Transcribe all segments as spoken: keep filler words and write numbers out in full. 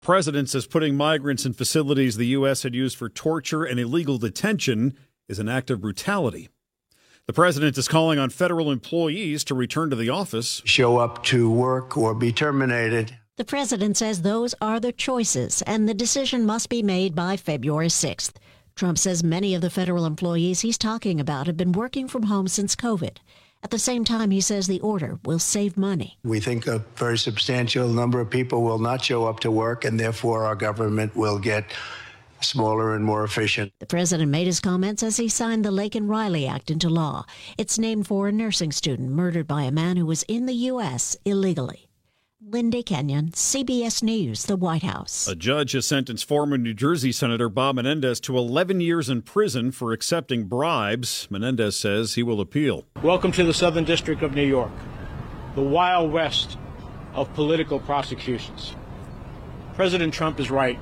The president says putting migrants in facilities the U S had used for torture and illegal detention is an act of brutality. The president is calling on federal employees to return to the office. Show up to work or be terminated. The president says those are the choices, and the decision must be made by February sixth. Trump says many of the federal employees he's talking about have been working from home since COVID. At the same time, he says the order will save money. We think a very substantial number of people will not show up to work, and therefore our government will get smaller and more efficient. The president made his comments as he signed the Laken Riley Act into law. It's named for a nursing student murdered by a man who was in the U S illegally. Linda Kenyon, C B S News, the White House. A judge has sentenced former New Jersey Senator Bob Menendez to eleven years in prison for accepting bribes. Menendez says he will appeal. Welcome to the Southern District of New York, the Wild West of political prosecutions. President Trump is right.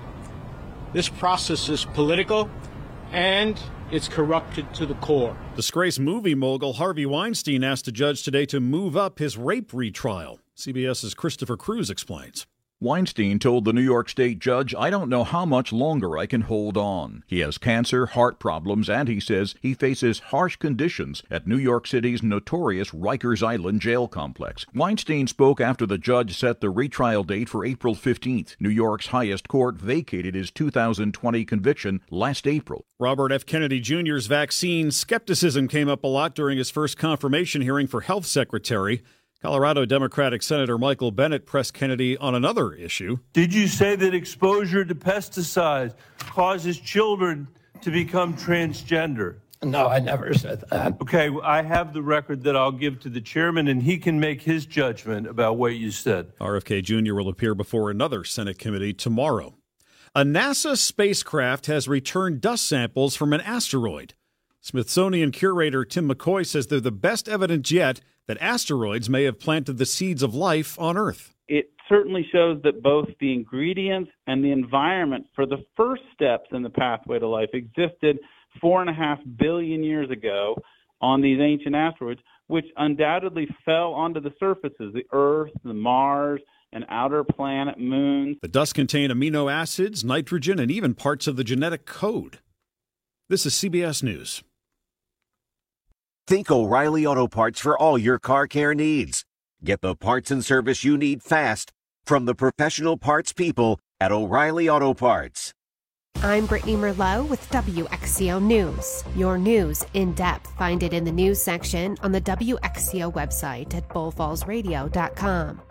This process is political and it's corrupted to the core. Disgraced movie mogul Harvey Weinstein asked a judge today to move up his rape retrial. CBS's Christopher Cruz explains. Weinstein told the New York State judge, "I don't know how much longer I can hold on." He has cancer, heart problems, and he says he faces harsh conditions at New York City's notorious Rikers Island jail complex. Weinstein spoke after the judge set the retrial date for April fifteenth. New York's highest court vacated his two thousand twenty conviction last April. Robert F. Kennedy Junior's vaccine skepticism came up a lot during his first confirmation hearing for health secretary. Colorado Democratic Senator Michael Bennet pressed Kennedy on another issue. Did you say that exposure to pesticides causes children to become transgender? No, I never said that. Okay, I have the record that I'll give to the chairman, and he can make his judgment about what you said. R F K Junior will appear before another Senate committee tomorrow. A NASA spacecraft has returned dust samples from an asteroid. Smithsonian curator Tim McCoy says they're the best evidence yet that asteroids may have planted the seeds of life on Earth. It certainly shows that both the ingredients and the environment for the first steps in the pathway to life existed four and a half billion years ago on these ancient asteroids, which undoubtedly fell onto the surfaces, the Earth, the Mars, and outer planet moons. The dust contained amino acids, nitrogen, and even parts of the genetic code. This is C B S News. Think O'Reilly Auto Parts for all your car care needs. Get the parts and service you need fast from the professional parts people at O'Reilly Auto Parts. I'm Brittany Merlot with W X C O News. Your news in depth. Find it in the news section on the W X C O website at bull falls radio dot com.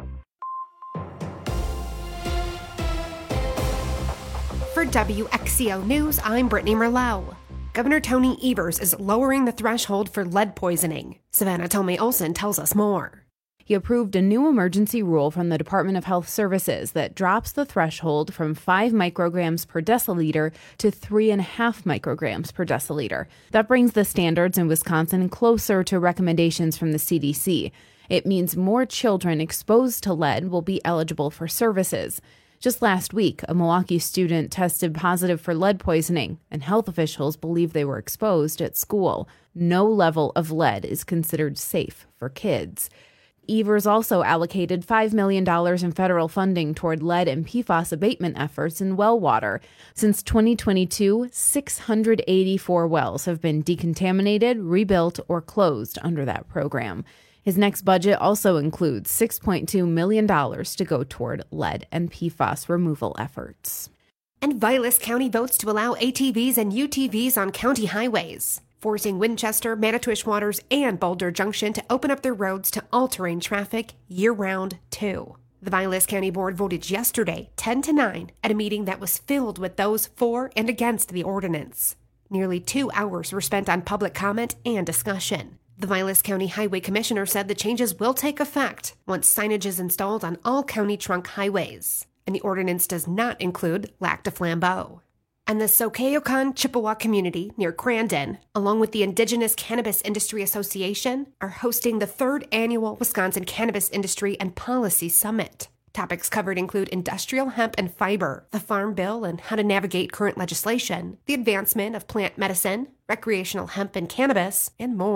For W X C O News, I'm Brittany Merlot. Governor Tony Evers is lowering the threshold for lead poisoning. Savannah Tomei Olsen tells us more. He approved a new emergency rule from the Department of Health Services that drops the threshold from five micrograms per deciliter to three and a half micrograms per deciliter. That brings the standards in Wisconsin closer to recommendations from the C D C. It means more children exposed to lead will be eligible for services. Just last week, a Milwaukee student tested positive for lead poisoning, and health officials believe they were exposed at school. No level of lead is considered safe for kids. Evers also allocated five million dollars in federal funding toward lead and P FAS abatement efforts in well water. Since twenty twenty-two, six hundred eighty-four wells have been decontaminated, rebuilt, or closed under that program. His next budget also includes six point two million dollars to go toward lead and P FAS removal efforts. And Vilas County votes to allow A T Vs and U T Vs on county highways, forcing Winchester, Manitowish Waters, and Boulder Junction to open up their roads to all-terrain traffic year-round, too. The Vilas County Board voted yesterday, ten to nine, at a meeting that was filled with those for and against the ordinance. Nearly two hours were spent on public comment and discussion. The Vilas County Highway Commissioner said the changes will take effect once signage is installed on all county trunk highways, and the ordinance does not include Lac de Flambeau. And the Sokeokan Chippewa community near Crandon, along with the Indigenous Cannabis Industry Association, are hosting the third annual Wisconsin Cannabis Industry and Policy Summit. Topics covered include industrial hemp and fiber, the Farm Bill and how to navigate current legislation, the advancement of plant medicine, recreational hemp and cannabis, and more.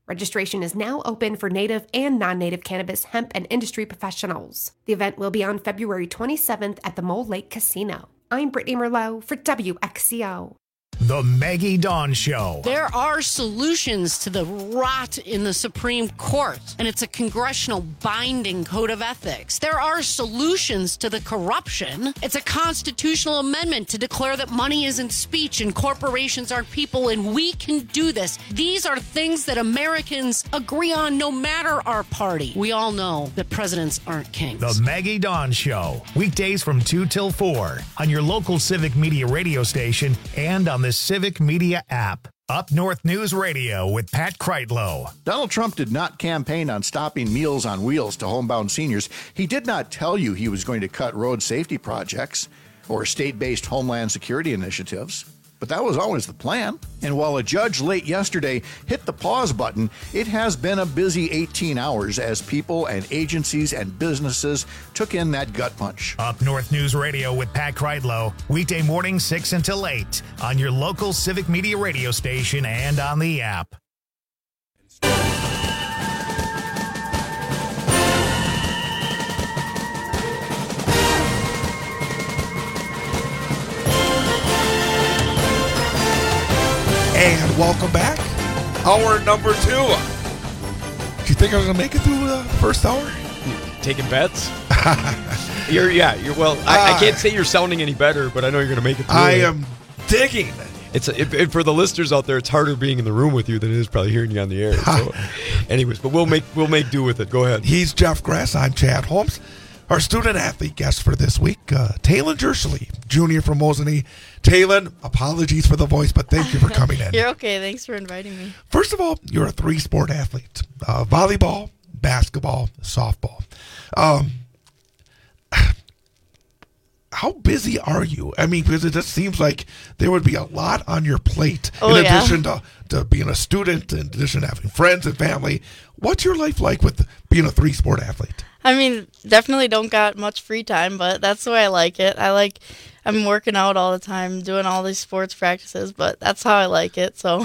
Registration is now open for native and non-native cannabis, hemp, and industry professionals. The event will be on February twenty-seventh at the Mole Lake Casino. I'm Brittany Merlot for W X C O. The Maggie Dawn Show. There are solutions to the rot in the Supreme Court, and it's a congressional binding code of ethics. There are solutions to the corruption. It's a constitutional amendment to declare that money isn't speech and corporations aren't people, and we can do this. These are things that Americans agree on no matter our party. We all know that presidents aren't kings. The Maggie Dawn Show. Weekdays from two till four on your local Civic Media radio station and on the Civic Media app. Up North News Radio with Pat Kreitlow. Donald Trump did not campaign on stopping Meals on Wheels to homebound seniors. He did not tell you he was going to cut road safety projects or state-based homeland security initiatives. But that was always the plan. And while a judge late yesterday hit the pause button, it has been a busy eighteen hours as people and agencies and businesses took in that gut punch. Up North News Radio with Pat Kreitlow. Weekday morning six until eight on your local Civic Media radio station and on the app. And welcome back. Hour number two. Do you think I was going to make it through the first hour? Taking bets? you're yeah, you're well, I, uh, I can't say you're sounding any better, but I know you're going to make it through. I it. am digging. It's a, it, it, for the listeners out there, it's harder being in the room with you than it is probably hearing you on the air. So, anyways, but we'll make we'll make do with it. Go ahead. He's Jeff Grass. I'm Chad Holmes. Our student athlete guest for this week, uh, Talon Jershely, junior from Mosinee. Talon, apologies for the voice, but thank you for coming in. You're okay. Thanks for inviting me. First of all, you're a three-sport athlete. Uh, volleyball, basketball, softball. Um, how busy are you? I mean, because it just seems like there would be a lot on your plate oh, in yeah. addition to, to being a student, in addition to having friends and family. What's your life like with being a three-sport athlete? I mean, definitely don't got much free time, but that's the way I like it. I like, I'm working out all the time, doing all these sports practices, but that's how I like it, so.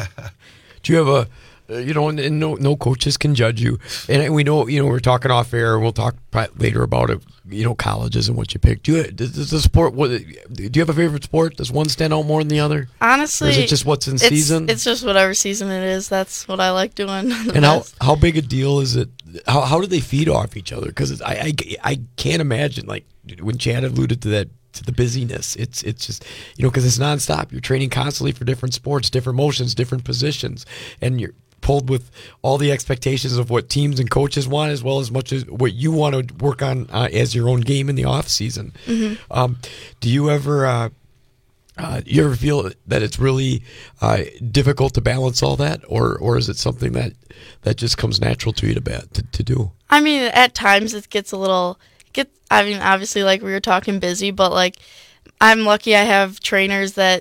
Do you have a, uh, you know, and, and no no coaches can judge you. And we know, you know, we're talking off air, and we'll talk later about it, you know, colleges and what you pick. Do you, does, does the sport, what, do you have a favorite sport? Does one stand out more than the other? Honestly. Or is it just what's in it's, season? It's just whatever season it is. That's what I like doing. And how, how big a deal is it? How how do they feed off each other? Because I, I, I can't imagine, like, when Chad alluded to that, to the busyness. It's it's just, you know, because it's nonstop. You're training constantly for different sports, different motions, different positions, and you're pulled with all the expectations of what teams and coaches want, as well as much as what you want to work on uh, as your own game in the off season. Mm-hmm. Um, do you ever? Uh, Uh, you ever feel that it's really uh, difficult to balance all that, or or is it something that, that just comes natural to you to, to to do? I mean, at times it gets a little get. I mean, obviously, like we were talking, busy, but like I'm lucky I have trainers that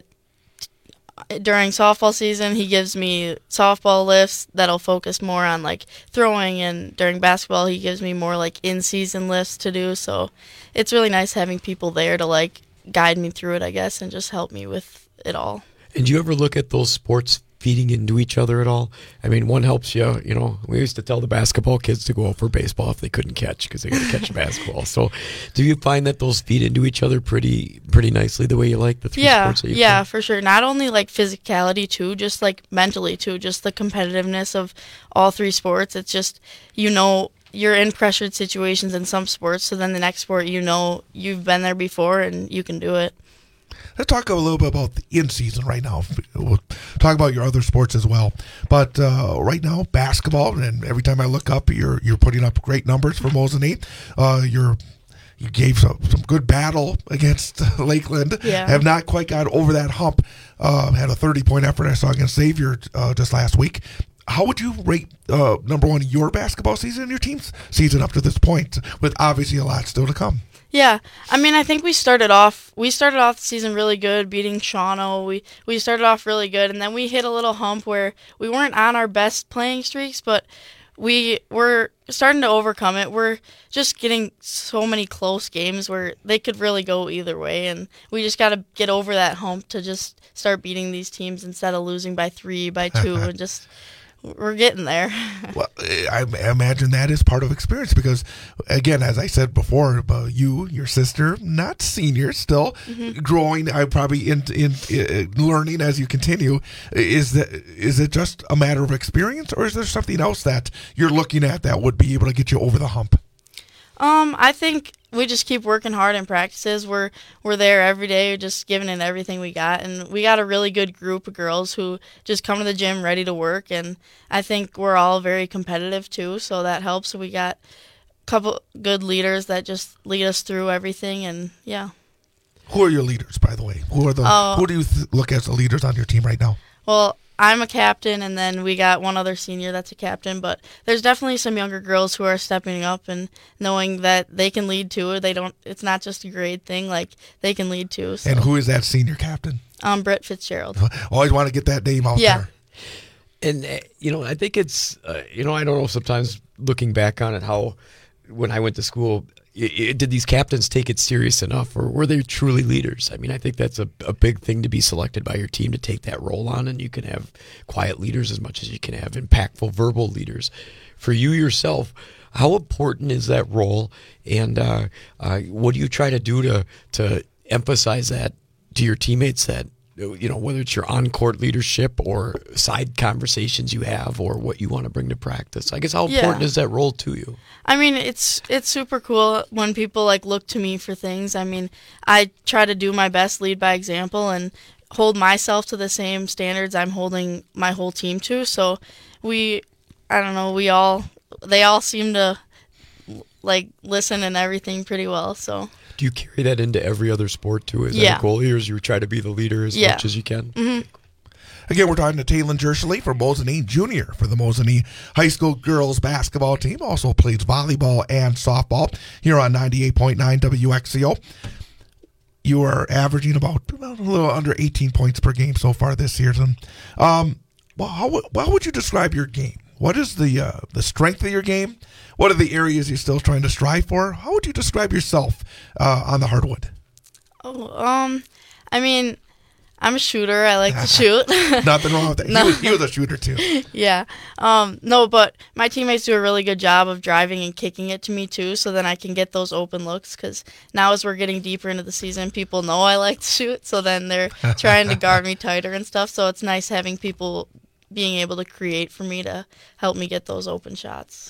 during softball season he gives me softball lifts that'll focus more on like throwing, and during basketball he gives me more like in season lifts to do. So it's really nice having people there to like guide me through it, I guess, and just help me with it all. And do you ever look at those sports feeding into each other at all? I mean, one helps you, you know, we used to tell the basketball kids to go out for baseball if they couldn't catch because they got to catch basketball. So do you find that those feed into each other pretty pretty nicely the way you like the three yeah, sports that you Yeah, play? for sure. Not only like physicality too, just like mentally too, just the competitiveness of all three sports. It's just, you know, you're in pressured situations in some sports, so then the next sport, you know, you've been there before and you can do it. Let's talk a little bit about the in-season right now. We'll talk about your other sports as well. But uh, right now, basketball, and every time I look up, you're you're putting up great numbers for Mosinee. Uh, you're you gave some, some good battle against Lakeland. Yeah. Have not quite got over that hump. Uh, had a thirty-point effort I saw against Xavier uh, just last week. How would you rate, uh, number one, your basketball season and your team's season up to this point, with obviously a lot still to come? Yeah, I mean, I think we started off we started off the season really good, beating Shawano. We we started off really good, and then we hit a little hump where we weren't on our best playing streaks, but we were starting to overcome it. We're just getting so many close games where they could really go either way, and we just got to get over that hump to just start beating these teams instead of losing by three, by two, and just we're getting there. Well, I imagine that is part of experience because, again, as I said before, uh, you, your sister, not seniors, still mm-hmm. growing. I probably in, in in learning as you continue. Is that is it just a matter of experience, or is there something else that you're looking at that would be able to get you over the hump? Um, I think we just keep working hard in practices. We're we're there every day, just giving it everything we got, and we got a really good group of girls who just come to the gym ready to work. And I think we're all very competitive too, so that helps. We got a couple good leaders that just lead us through everything, and yeah. Who are your leaders, by the way? Who are the uh, who do you th- look as the leaders on your team right now? Well, I'm a captain, and then we got one other senior that's a captain. But there's definitely some younger girls who are stepping up and knowing that they can lead too. They don't. It's not just a grade thing. Like they can lead too. So. And who is that senior captain? Um, Britt Fitzgerald. Always want to get that name out yeah. there. And uh, you know, I think it's uh, you know, I don't know. Sometimes looking back on it, how when I went to school. Did these captains take it serious enough, or were they truly leaders? I mean, I think that's a, a big thing to be selected by your team to take that role on, and you can have quiet leaders as much as you can have impactful verbal leaders. For you yourself, how important is that role, and uh, uh, what do you try to do to to emphasize that to your teammates, that, you know, whether it's your on-court leadership or side conversations you have or what you want to bring to practice? I guess how yeah. important is that role to you? I mean, it's it's super cool when people like look to me for things. I mean, I try to do my best, lead by example, and hold myself to the same standards I'm holding my whole team to. So we, I don't know, we all, they all seem to like listen and everything pretty well. So. Do you carry that into every other sport too? Is yeah. that a goal here? Is you try to be the leader as yeah. much as you can? Mm-hmm. Again, we're talking to Taylin Jershely for Mosinee Junior for the Mosinee High School girls basketball team. Also plays volleyball and softball here on ninety-eight point nine W X C O. You are averaging about, about a little under eighteen points per game so far this season. Um, well, how, how would you describe your game? What is the uh, the strength of your game? What are the areas you're still trying to strive for? How would you describe yourself uh, on the hardwood? Oh, um, I mean, I'm a shooter. I like to shoot. Nothing wrong with that. No. He, was, he was a shooter too. Yeah. Um, no, but my teammates do a really good job of driving and kicking it to me too, so then I can get those open looks. Because now as we're getting deeper into the season, people know I like to shoot, so then they're trying to guard me tighter and stuff. So it's nice having people being able to create for me to help me get those open shots.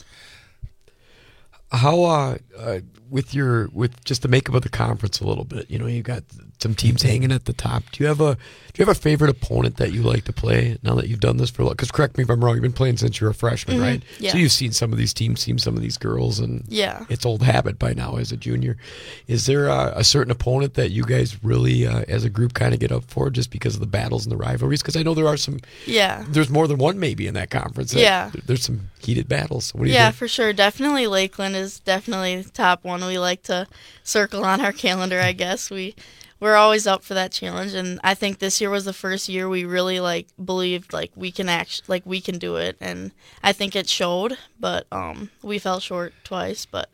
How uh, uh, with your with just the makeup of the conference a little bit, you know, you got some teams hanging at the top. Do you have a do you have a favorite opponent that you like to play now that you've done this for a lot? Because correct me if I'm wrong, you've been playing since you're a freshman, mm-hmm. right? Yeah. So you've seen some of these teams, seen some of these girls, and yeah. it's old habit by now as a junior. Is there a, a certain opponent that you guys really, uh, as a group, kind of get up for just because of the battles and the rivalries? Because I know there are some. Yeah. There's more than one maybe in that conference. That, yeah. There's some heated battles. What do you yeah, think? for sure. Definitely Lakeland is definitely the top one we like to circle on our calendar, I guess. We we're always up for that challenge, and I think this year was the first year we really like believed like we can act like we can do it, and I think it showed, but um we fell short twice, but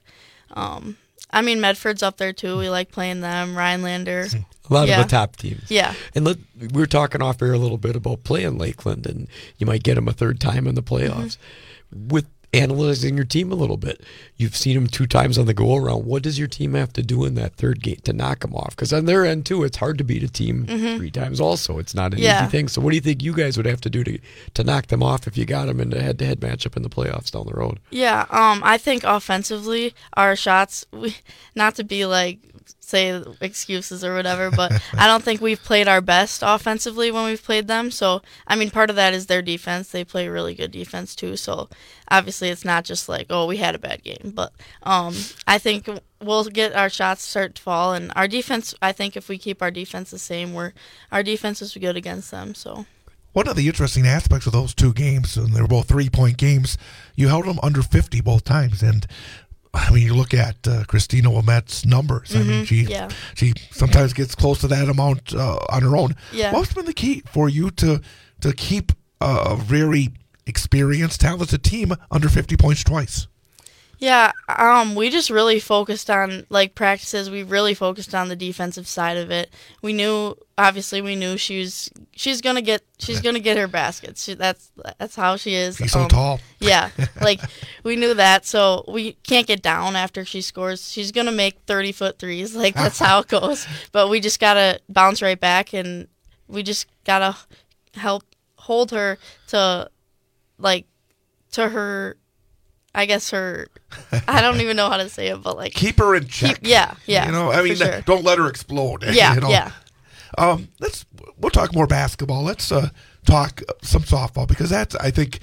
um I mean Medford's up there too. We like playing them, Rhinelander. A lot yeah. of the top teams. Yeah. And let, we were talking off air a little bit about playing Lakeland, and you might get them a third time in the playoffs. Mm-hmm. With analyzing your team a little bit, you've seen them two times on the go-around. What does your team have to do in that third game to knock them off? Because on their end, too, it's hard to beat a team mm-hmm. three times also. It's not an yeah. easy thing. So what do you think you guys would have to do to, to knock them off if you got them in a head-to-head matchup in the playoffs down the road? Yeah, um, I think offensively, our shots, we, not to be like, say excuses or whatever, but I don't think we've played our best offensively when we've played them. So, I mean, part of that is their defense. They play really good defense too. So, obviously, it's not just like, oh, we had a bad game. But um, I think we'll get our shots start to fall. And our defense, I think if we keep our defense the same, we're, our defense is good against them. So. One of the interesting aspects of those two games, and they were both three-point games, you held them under fifty both times. And I mean, you look at uh, Christina Womet's numbers. Mm-hmm. I mean, she yeah. she sometimes gets close to that amount uh, on her own. Yeah. What's been the key for you to to keep a very experienced, talented team under fifty points twice? Yeah, um, we just really focused on, like, practices. We really focused on the defensive side of it. We knew, obviously, we knew she was, she's gonna get, she's gonna get her baskets. She, that's that's how she is. She's so um, tall. Yeah, like, we knew that, so we can't get down after she scores. She's gonna make thirty-foot threes. Like, that's how it goes. But we just gotta bounce right back, and we just gotta help hold her to, like, to her, I guess her, I don't even know how to say it, but like keep her in check. Keep, yeah, yeah. You know, I mean, sure. don't let her explode. Yeah, you know? yeah. Um, let's we'll talk more basketball. Let's uh, talk some softball because that's, I think,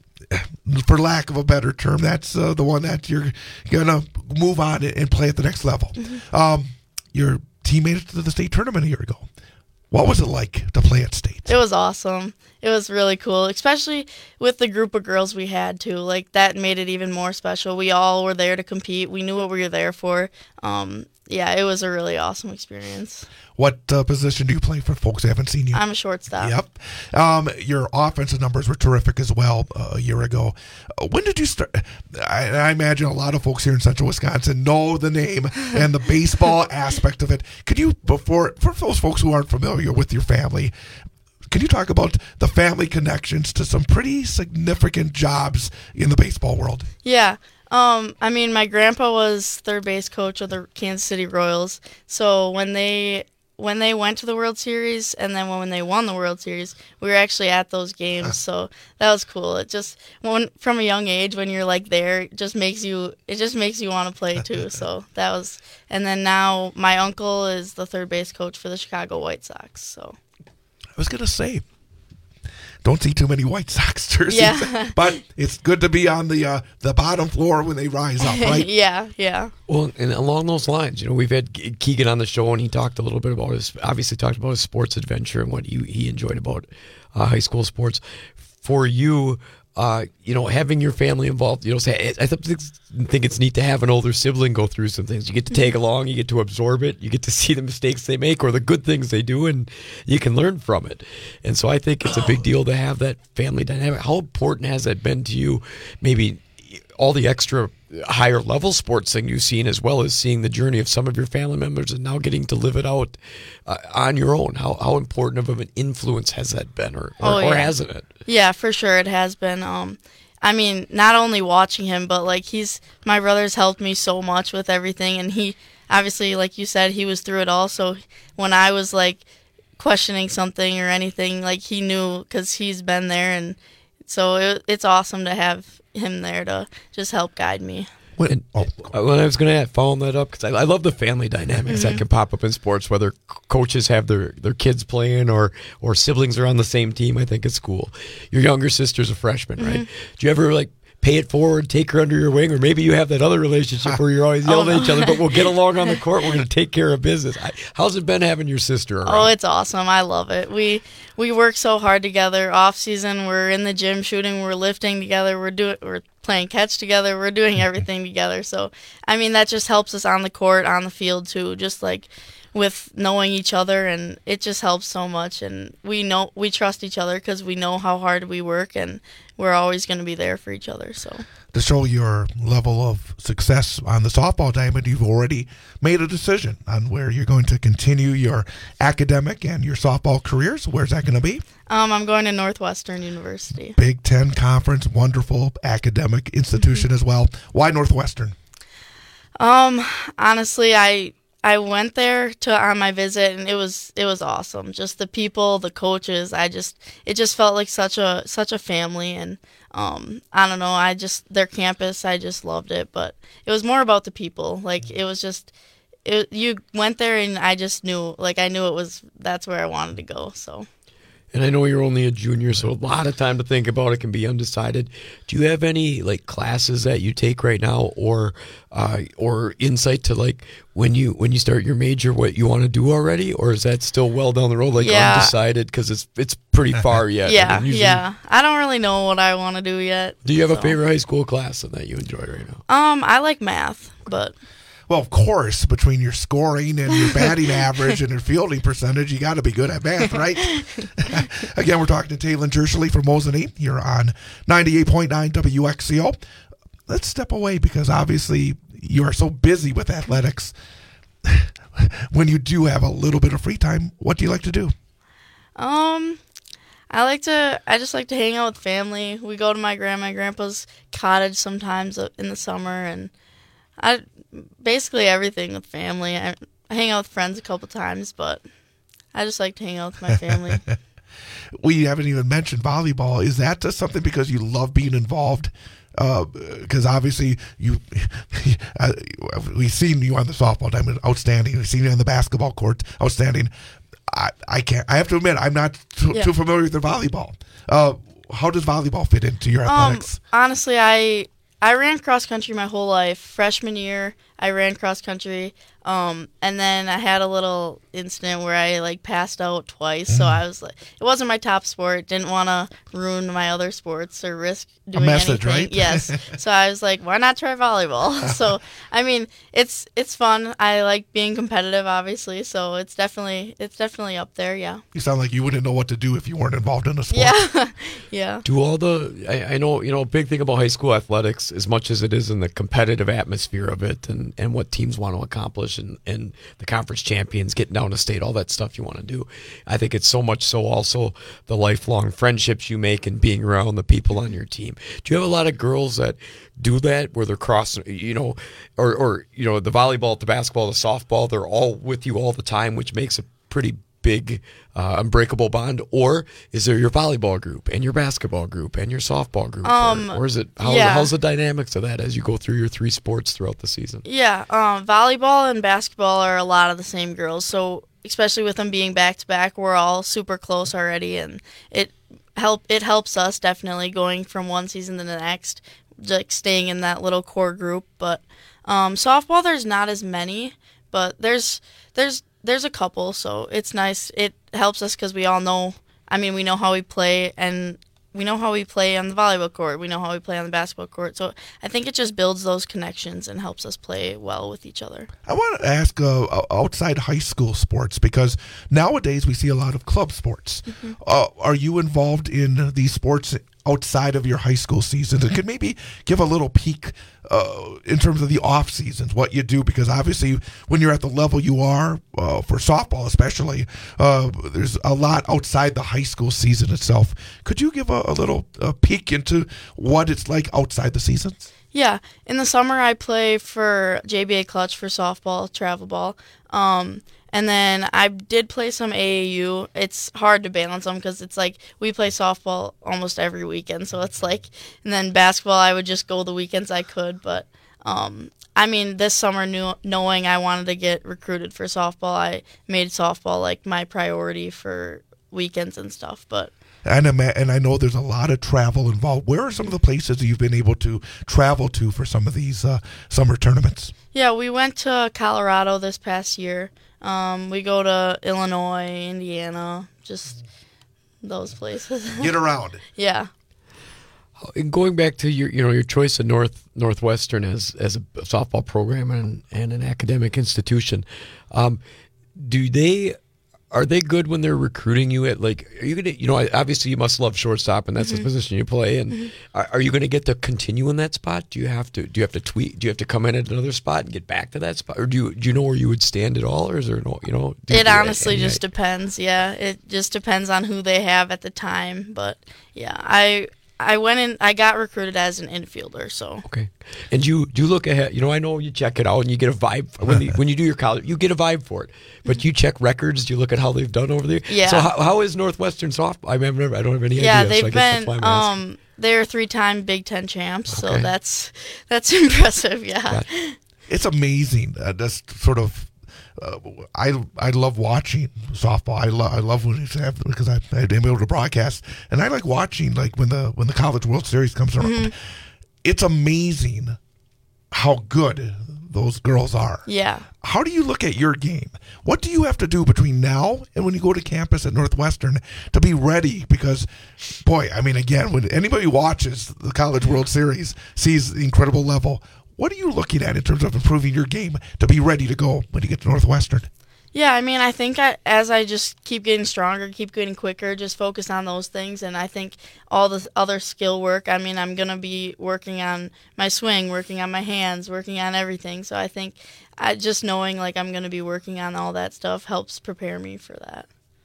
for lack of a better term, that's uh, the one that you're gonna move on and play at the next level. Mm-hmm. Um, your team made it to the state tournament a year ago. What was it like to play at state? It was awesome. It was really cool, especially with the group of girls we had, too. Like, that made it even more special. We all were there to compete. We knew what we were there for. Um, yeah, it was a really awesome experience. What uh, position do you play for folks who haven't seen you? I'm a shortstop. Yep. Um, your offensive numbers were terrific as well uh, a year ago. Uh, when did you start? I, I imagine a lot of folks here in Central Wisconsin know the name and the baseball aspect of it. Could you, before for those folks who aren't familiar with your family, can you talk about the family connections to some pretty significant jobs in the baseball world? Yeah. Um, I mean, my grandpa was third base coach of the Kansas City Royals. So when they when they went to the World Series and then when they won the World Series, we were actually at those games. So that was cool. It just when from a young age when you're like there, it just makes you it just makes you want to play too. So that was and then now my uncle is the third base coach for the Chicago White Sox. So I was gonna say, don't see too many White Sox jerseys, yeah. But it's good to be on the uh, the bottom floor when they rise up, right? yeah, yeah. Well, and along those lines, you know, we've had Keegan on the show, and he talked a little bit about his, obviously talked about his sports adventure and what he, he enjoyed about uh, high school sports. For you, uh, you know, having your family involved, you know, say, I think it's neat to have an older sibling go through some things. You get to tag along, you get to absorb it, you get to see the mistakes they make or the good things they do, and you can learn from it. And so I think it's a big deal to have that family dynamic. How important has that been to you? Maybe all the extra higher level sports thing you've seen, as well as seeing the journey of some of your family members and now getting to live it out uh, on your own. How how important of an influence has that been, or, or, oh, yeah. or hasn't it? Yeah, for sure it has been. Um, I mean, not only watching him, but like he's my brother's helped me so much with everything, and he obviously, like you said, he was through it all. So when I was like questioning something or anything, like he knew because he's been there, and so it, it's awesome to have him there to just help guide me. When, oh, when I was going to follow that up, because I, I love the family dynamics mm-hmm. that can pop up in sports, whether coaches have their, their kids playing or or siblings are on the same team. I think it's cool. Your younger sister's a freshman, mm-hmm. right? Do you ever like pay it forward, take her under your wing, or maybe you have that other relationship where you're always yelling oh, no. at each other, but we'll get along on the court. We're going to take care of business. How's it been having your sister around? Oh, it's awesome. I love it. We we work so hard together. Off season, we're in the gym shooting, we're lifting together, we're doing we're playing catch together, we're doing everything together. So, I mean, that just helps us on the court, on the field too, just like with knowing each other, and it just helps so much. And we know we trust each other because we know how hard we work, and we're always going to be there for each other. So to show your level of success on the softball diamond, you've already made a decision on where you're going to continue your academic and your softball careers. Where's that going to be? Um, I'm going to Northwestern University. Big Ten Conference, wonderful academic institution mm-hmm. as well. Why Northwestern? Um, honestly, I I went there to on my visit, and it was it was awesome. Just the people, the coaches. I just it just felt like such a such a family, and um, I don't know. I just their campus. I just loved it, but it was more about the people. Like it was just. It, you went there, and I just knew, like I knew it was that's where I wanted to go. So. And I know you're only a junior, so a lot of time to think about it, can be undecided. Do you have any like classes that you take right now, or uh, or insight to like when you when you start your major, what you want to do already, or is that still well down the road, like yeah. undecided because it's it's pretty far yet? Yeah, I mean, usually, yeah. I don't really know what I want to do yet. Do you have so. a favorite high school class that you enjoy right now? Um, I like math, but. Well, of course, between your scoring and your batting average and your fielding percentage, you got to be good at math, right? Again, we're talking to Taylin Jerschele from Mosinee. You're on ninety-eight point nine W X C O. let's step away because obviously you are so busy with athletics. When you do have a little bit of free time, what do you like to do? Um, I like to, I just like to hang out with family. We go to my grandma and grandpa's cottage sometimes in the summer, and I basically everything with family. I, I hang out with friends a couple times, but I just like to hang out with my family. We haven't even mentioned volleyball. Is that just something because you love being involved? Because uh, obviously you, uh, we've seen you on the softball team, outstanding. We've seen you on the basketball court, outstanding. I, I can't. I have to admit, I'm not too, yeah. too familiar with the volleyball. Uh, how does volleyball fit into your athletics? Um, honestly, I I ran cross country my whole life. Freshman year, I ran cross country, um, and then I had a little incident where I like passed out twice. Mm. So I was like, it wasn't my top sport. Didn't want to ruin my other sports or risk doing a message, anything. Right? Yes. So I was like, why not try volleyball? So I mean, it's it's fun. I like being competitive, obviously. So it's definitely it's definitely up there. Yeah. You sound like you wouldn't know what to do if you weren't involved in a sport. Yeah. Yeah. Do all the I, I know you know a big thing about high school athletics, as much as it is in the competitive atmosphere of it, and, and what teams want to accomplish, and, and the conference champions getting down to state, all that stuff you want to do. I think it's so much so also the lifelong friendships you make and being around the people on your team. Do you have a lot of girls that do that where they're crossing, you know, or, or you know, the volleyball, the basketball, the softball, they're all with you all the time, which makes a pretty big uh, unbreakable bond? Or is there your volleyball group and your basketball group and your softball group? Um, or, or is it, how, yeah. how's the dynamics of that as you go through your three sports throughout the season? Yeah, um, volleyball and basketball are a lot of the same girls. So especially with them being back-to-back, we're all super close already, and it help it helps us definitely going from one season to the next, like staying in that little core group. But um, softball, there's not as many, but there's there's there's a couple, so it's nice. It helps us because we all know, I mean, we know how we play, and we know how we play on the volleyball court. We know how we play on the basketball court. So I think it just builds those connections and helps us play well with each other. I want to ask uh, outside high school sports, because nowadays we see a lot of club sports. Mm-hmm. Uh, are you involved in these sports outside of your high school seasons? And could maybe give a little peek uh, in terms of the off seasons, what you do, because obviously when you're at the level you are, uh, for softball especially, uh, there's a lot outside the high school season itself. Could you give a, a little uh, peek into what it's like outside the seasons? Yeah. In the summer I play for J B A Clutch for softball, travel ball. Um, And then I did play some A A U. It's hard to balance them because it's like we play softball almost every weekend. So it's like, and then basketball, I would just go the weekends I could. But, um, I mean, this summer, knew, knowing I wanted to get recruited for softball, I made softball like my priority for weekends and stuff. But And, and I know there's a lot of travel involved. Where are some of the places that you've been able to travel to for some of these uh, summer tournaments? Yeah, we went to Colorado this past year. Um, we go to Illinois, Indiana, just those places. Get around. Yeah. And going back to your, you know, your choice of North Northwestern as as a softball program and and an academic institution, um, do they? Are they good when they're recruiting you at, like, are you going to, you know, obviously you must love shortstop and that's mm-hmm. the position you play. And mm-hmm. are, are you going to get to continue in that spot? Do you have to, do you have to tweet, do you have to come in at another spot and get back to that spot? Or do you, do you know where you would stand at all? Or is there no, you know? It honestly any, just depends. Yeah. It just depends on who they have at the time. But yeah, I, I went in, I got recruited as an infielder, so. Okay. And you do you look ahead, you know, I know you check it out and you get a vibe, when you, when you do your college, you get a vibe for it. But you check records, do you look at how they've done over there? Yeah. So how, how is Northwestern softball? I remember, I don't have any yeah, idea. Yeah, they've so been, um, they're three-time Big Ten champs, okay. so that's that's impressive, yeah. yeah. It's amazing, uh, that's sort of, Uh, I I love watching softball. I love I love when it's happening because I I'm able to broadcast, and I like watching like when the when the College World Series comes around. Mm-hmm. It's amazing how good those girls are. Yeah. How do you look at your game? What do you have to do between now and when you go to campus at Northwestern to be ready? Because, boy, I mean, again, when anybody watches the College World Series, sees the incredible level. What are you looking at in terms of improving your game to be ready to go when you get to Northwestern? Yeah, I mean, I think I, as I just keep getting stronger, keep getting quicker, just focus on those things. And I think all the other skill work, I mean, I'm going to be working on my swing, working on my hands, working on everything. So I think I, just knowing like I'm going to be working on all that stuff helps prepare me for that.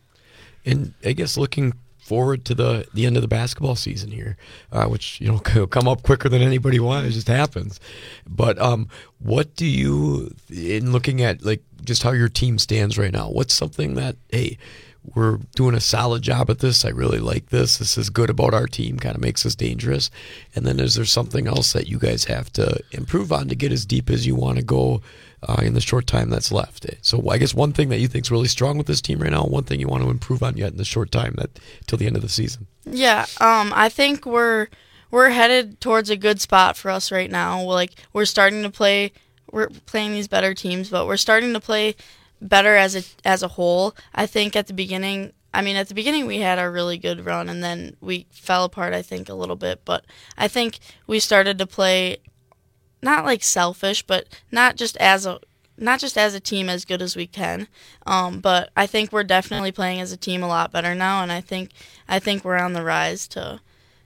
And I guess looking forward to the, the end of the basketball season here, uh, which, you know, will come up quicker than anybody wants. It just happens. But um, what do you, in looking at like just how your team stands right now, what's something that, hey, we're doing a solid job at this, I really like this, this is good about our team, kind of makes us dangerous? And then is there something else that you guys have to improve on to get as deep as you want to go uh, in the short time that's left? So I guess one thing that you think is really strong with this team right now, one thing you want to improve on yet in the short time that till the end of the season. Yeah, um, I think we're we're headed towards a good spot for us right now. Like we're starting to play, we're playing these better teams, but we're starting to play better as a as a whole. I think at the beginning, I mean, at the beginning we had a really good run, and then we fell apart, I think, a little bit. But I think we started to play not like selfish, but not just as a not just as a team as good as we can. Um, but I think we're definitely playing as a team a lot better now, and I think I think we're on the rise to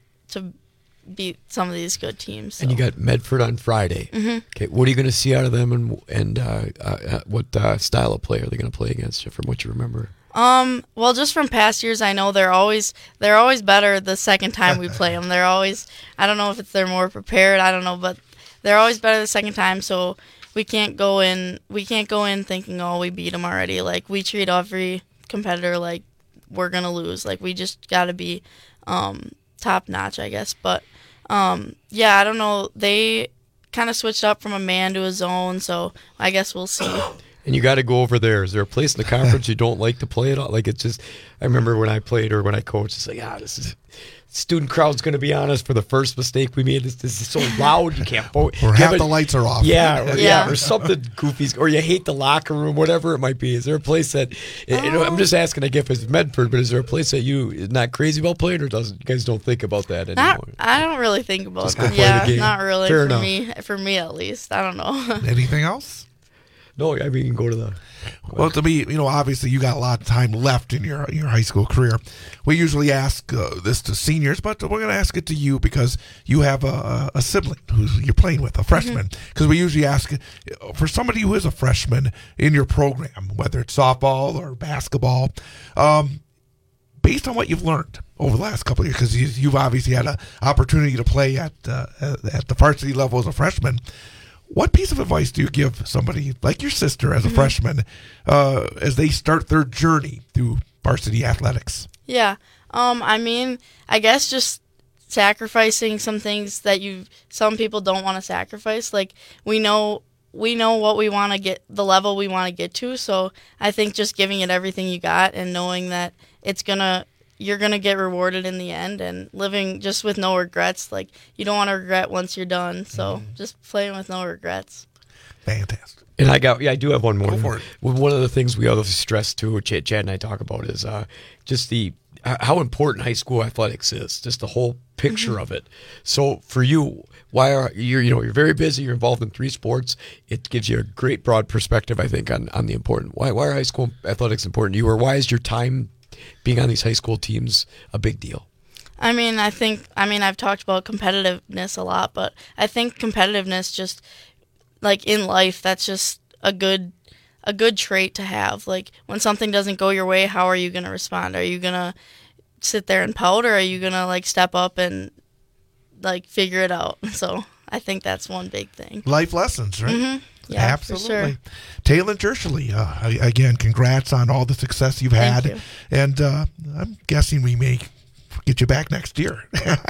to beat some of these good teams. So. And you got Medford on Friday. Mm-hmm. Okay, what are you going to see out of them, and and uh, uh, what uh, style of play are they going to play against you, from what you remember? Um, well, just from past years, I know they're always they're always better the second time we play them. They're always, I don't know if it's they're more prepared, I don't know, but they're always better the second time. So we can't go in we can't go in thinking, oh, we beat them already. Like we treat every competitor like we're gonna lose. Like we just got to be um, top notch, I guess. But um, yeah, I don't know. They kind of switched up from a man to a zone, so I guess we'll see. And you got to go over there. Is there a place in the conference you don't like to play at all? Like it's just, I remember when I played or when I coached, it's like, ah, this is, student crowd's going to be on us for the first mistake we made. This, this is so loud, you can't vote. Or half it, the lights are off. Yeah, or, yeah. yeah, or something goofy, or you hate the locker room, whatever it might be. Is there a place that, oh. you know, I'm just asking, I guess it's Medford, but is there a place that you is not crazy about playing, or doesn't you guys don't think about that anymore? Not, I don't really think about just it. Yeah, not really Fair for enough. me. For me, at least, I don't know. Anything else? No, I mean, you can go to the... Well, to me, you know, obviously you got a lot of time left in your your high school career. We usually ask uh, this to seniors, but we're going to ask it to you because you have a, a sibling who you're playing with, a freshman. Because mm-hmm. we usually ask for somebody who is a freshman in your program, whether it's softball or basketball, um, based on what you've learned over the last couple of years, because you, you've obviously had an opportunity to play at uh, at the varsity level as a freshman. What piece of advice do you give somebody like your sister as a mm-hmm. freshman uh, as they start their journey through varsity athletics? Yeah, um, I mean, I guess just sacrificing some things that you some people don't want to sacrifice. Like we know we know what we want to get, the level we want to get to. So I think just giving it everything you got and knowing that it's gonna. You're going to get rewarded in the end, and living just with no regrets. Like, you don't want to regret once you're done, so mm-hmm. just playing with no regrets. Fantastic. And I got, yeah, I do have one more. Go for it. One of the things we always stress too, Chad, Chad and I talk about, is uh, just the how important high school athletics is, just the whole picture mm-hmm. of it. So for you, why are you, you know, you're very busy, you're involved in three sports. It gives you a great broad perspective, I think, on, on the important. Why, why are high school athletics important to you, or why is your time being on these high school teams a big deal? I mean, I think, I mean, I've talked about competitiveness a lot, but I think competitiveness just, like, in life, that's just a good, a good trait to have. Like, when something doesn't go your way, how are you going to respond? Are you going to sit there and pout, or are you going to, like, step up and, like, figure it out? So I think that's one big thing. Life lessons, right? Mm-hmm. Yeah, absolutely. For sure. Taylor Jershely, uh, again, congrats on all the success you've had. Thank you. And uh, I'm guessing we may get you back next year.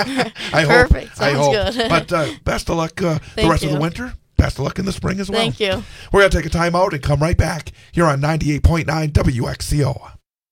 I Perfect. hope. Sounds I hope. good. But uh, best of luck uh, the rest you. of the winter. Best of luck in the spring as well. Thank you. We're going to take a time out and come right back here on ninety-eight point nine W X C O.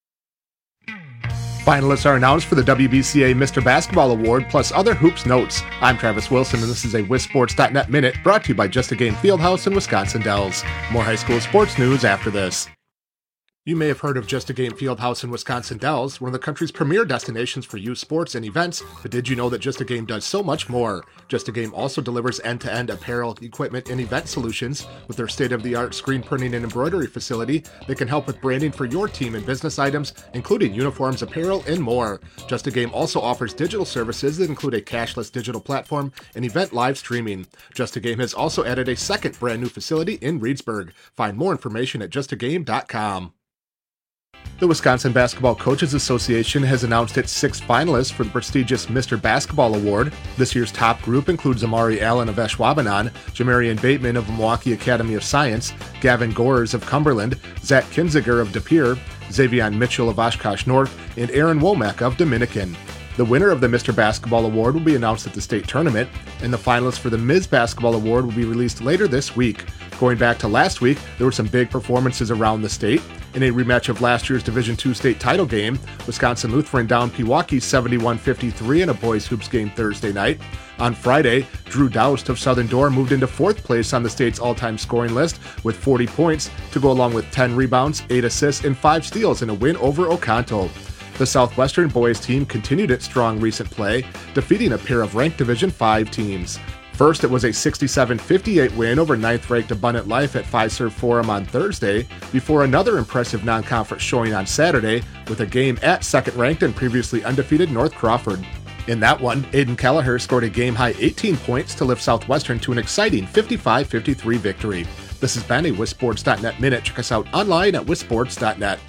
Finalists are announced for the W B C A Mister Basketball Award, plus other hoops notes. I'm Travis Wilson, and this is a Wisports dot net Minute, brought to you by Just a Game Fieldhouse and Wisconsin Dells. More high school sports news after this. You may have heard of Just a Game Fieldhouse in Wisconsin Dells, one of the country's premier destinations for youth sports and events, but did you know that Just a Game does so much more? Just a Game also delivers end-to-end apparel, equipment, and event solutions. With their state-of-the-art screen printing and embroidery facility, they can help with branding for your team and business items, including uniforms, apparel, and more. Just a Game also offers digital services that include a cashless digital platform and event live streaming. Just a Game has also added a second brand new facility in Reedsburg. Find more information at just a game dot com. The Wisconsin Basketball Coaches Association has announced its six finalists for the prestigious Mister Basketball Award. This year's top group includes Amari Allen of Ashwaubenon, Jamarian Bateman of Milwaukee Academy of Science, Gavin Gorers of Cumberland, Zach Kinziger of De Pere, Xavier Mitchell of Oshkosh North, and Aaron Womack of Dominican. The winner of the Mister Basketball Award will be announced at the state tournament, and the finalists for the Miz Basketball Award will be released later this week. Going back to last week, there were some big performances around the state. In a rematch of last year's Division two state title game, Wisconsin Lutheran downed Pewaukee seventy-one fifty-three in a boys hoops game Thursday night. On Friday, Drew Doust of Southern Door moved into fourth place on the state's all-time scoring list with forty points to go along with ten rebounds, eight assists, and five steals in a win over Oconto. The Southwestern boys team continued its strong recent play, defeating a pair of ranked Division five teams. First, it was a sixty-seven fifty-eight win over ninth-ranked Abundant Life at Fiserv Forum on Thursday, before another impressive non-conference showing on Saturday with a game at second-ranked and previously undefeated North Crawford. In that one, Aiden Kelleher scored a game-high eighteen points to lift Southwestern to an exciting fifty-five fifty-three victory. This has been a Wisports dot net Minute. Check us out online at Wisports dot net.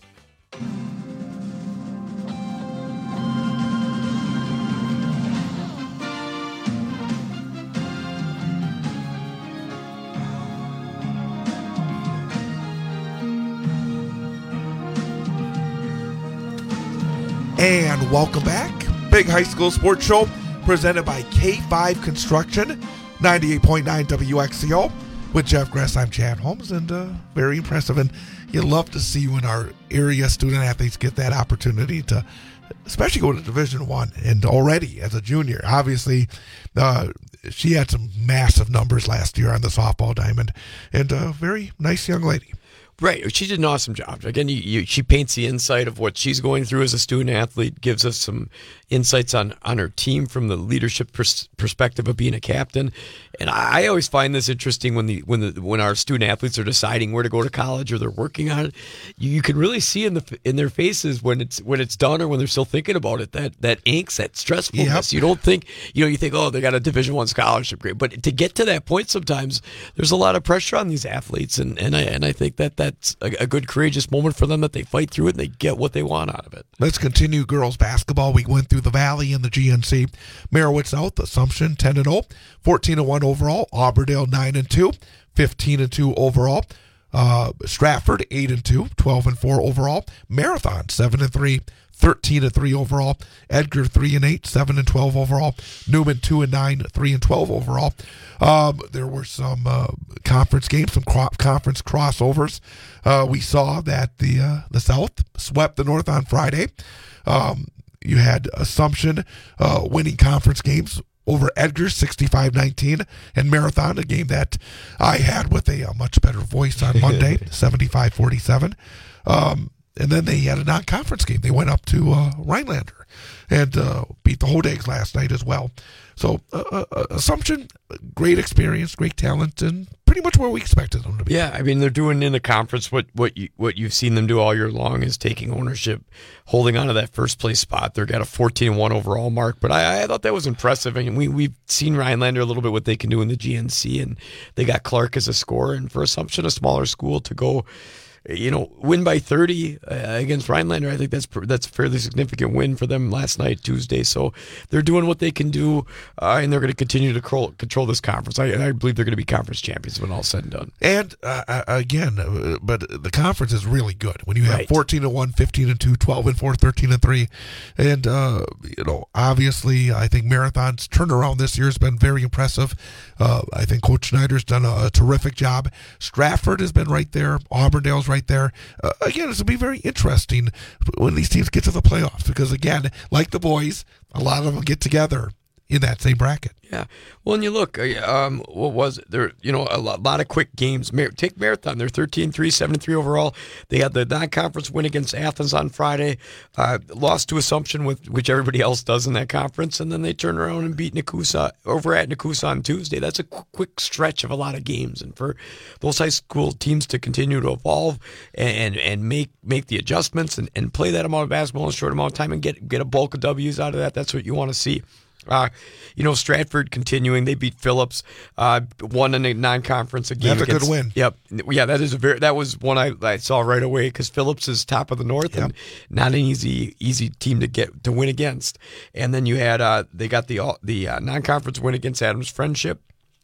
And welcome back. Big High School Sports Show presented by K five Construction, ninety-eight point nine W X C O. With Jeff Gress, I'm Chad Holmes, and uh, very impressive. And you love to see when our area student athletes get that opportunity to, especially go to Division One. And already as a junior, obviously, uh, she had some massive numbers last year on the softball diamond, and a very nice young lady. Right. She did an awesome job. Again, you, you, she paints the insight of what she's going through as a student athlete, gives us some insights on, on her team from the leadership pers- perspective of being a captain. And I, I always find this interesting when the when the when our student athletes are deciding where to go to college or they're working on it. You, you can really see in the in their faces when it's when it's done or when they're still thinking about it, that that angst, that stressfulness. Yep. You don't think, you know, you think, oh, they got a Division One scholarship grade, but to get to that point, sometimes there's a lot of pressure on these athletes, and and I and I think that that's a, a good courageous moment for them, that they fight through it and they get what they want out of it. Let's continue girls basketball. We went through the Valley and the G N C. Merowith South, Assumption ten and oh, fourteen and one overall. Auburndale nine and two, fifteen and two overall. Uh, Stratford eight and two, twelve and four overall. Marathon seven and three, thirteen and three overall. Edgar three and eight, seven and twelve overall. Newman two and nine, three and twelve overall. Um, there were some uh, conference games, some cro- conference crossovers. Uh, we saw that the uh, the South swept the North on Friday. Um, you had Assumption uh, winning conference games over Edgar, sixty-five nineteen, and Marathon, a game that I had with a, a much better voice on Monday, seventy-five forty-seven. Um, and then they had a non-conference game. They went up to uh, Rhinelander and uh, beat the Hodags last night as well. So uh, uh, Assumption, great experience, great talent, and pretty much where we expected them to be. Yeah, I mean, they're doing in the conference what what you what you've seen them do all year long, is taking ownership, holding on to that first place spot. They've got a fourteen and one overall mark, but I, I thought that was impressive. I mean, we we've seen Rhinelander a little bit what they can do in the G N C, and they got Clark as a scorer, and for Assumption, a smaller school, to go, you know, win by thirty uh, against Rhinelander, I think that's that's a fairly significant win for them last night, Tuesday. So they're doing what they can do, uh, and they're going to continue to control, control this conference. I, I believe they're going to be conference champions when all's said and done. And uh, again, uh, but the conference is really good when you have right. fourteen and one, fifteen and two, twelve and four, thirteen and three, and uh, you know, obviously, I think Marathon's turnaround this year has been very impressive. Uh, I think Coach Schneider's done a, a terrific job. Stratford has been right there. Auburndale's right there. Uh, again, it's going to be very interesting when these teams get to the playoffs, because again, like the boys, a lot of them get together in that same bracket. Yeah. Well, and you look, uh, um, what was it? There, you know, a lot, lot of quick games. Mar- take Marathon. They're thirteen three, seven three overall. They had the non-conference win against Athens on Friday, uh, lost to Assumption, with which everybody else does in that conference, and then they turn around and beat Nakusa over at Nakusa on Tuesday. That's a qu- quick stretch of a lot of games, and for those high school teams to continue to evolve and and make make the adjustments and, and play that amount of basketball in a short amount of time and get get a bulk of W's out of that, that's what you want to see. Uh, you know, Stratford continuing. They beat Phillips, uh, won in a non-conference a game. That's against, a good win. Yep. Yeah, that is a very. That was one I, I saw right away because Phillips is top of the North yep. and not an easy easy team to get to win against. And then you had uh, they got the the uh, non-conference win against Adams Friendship.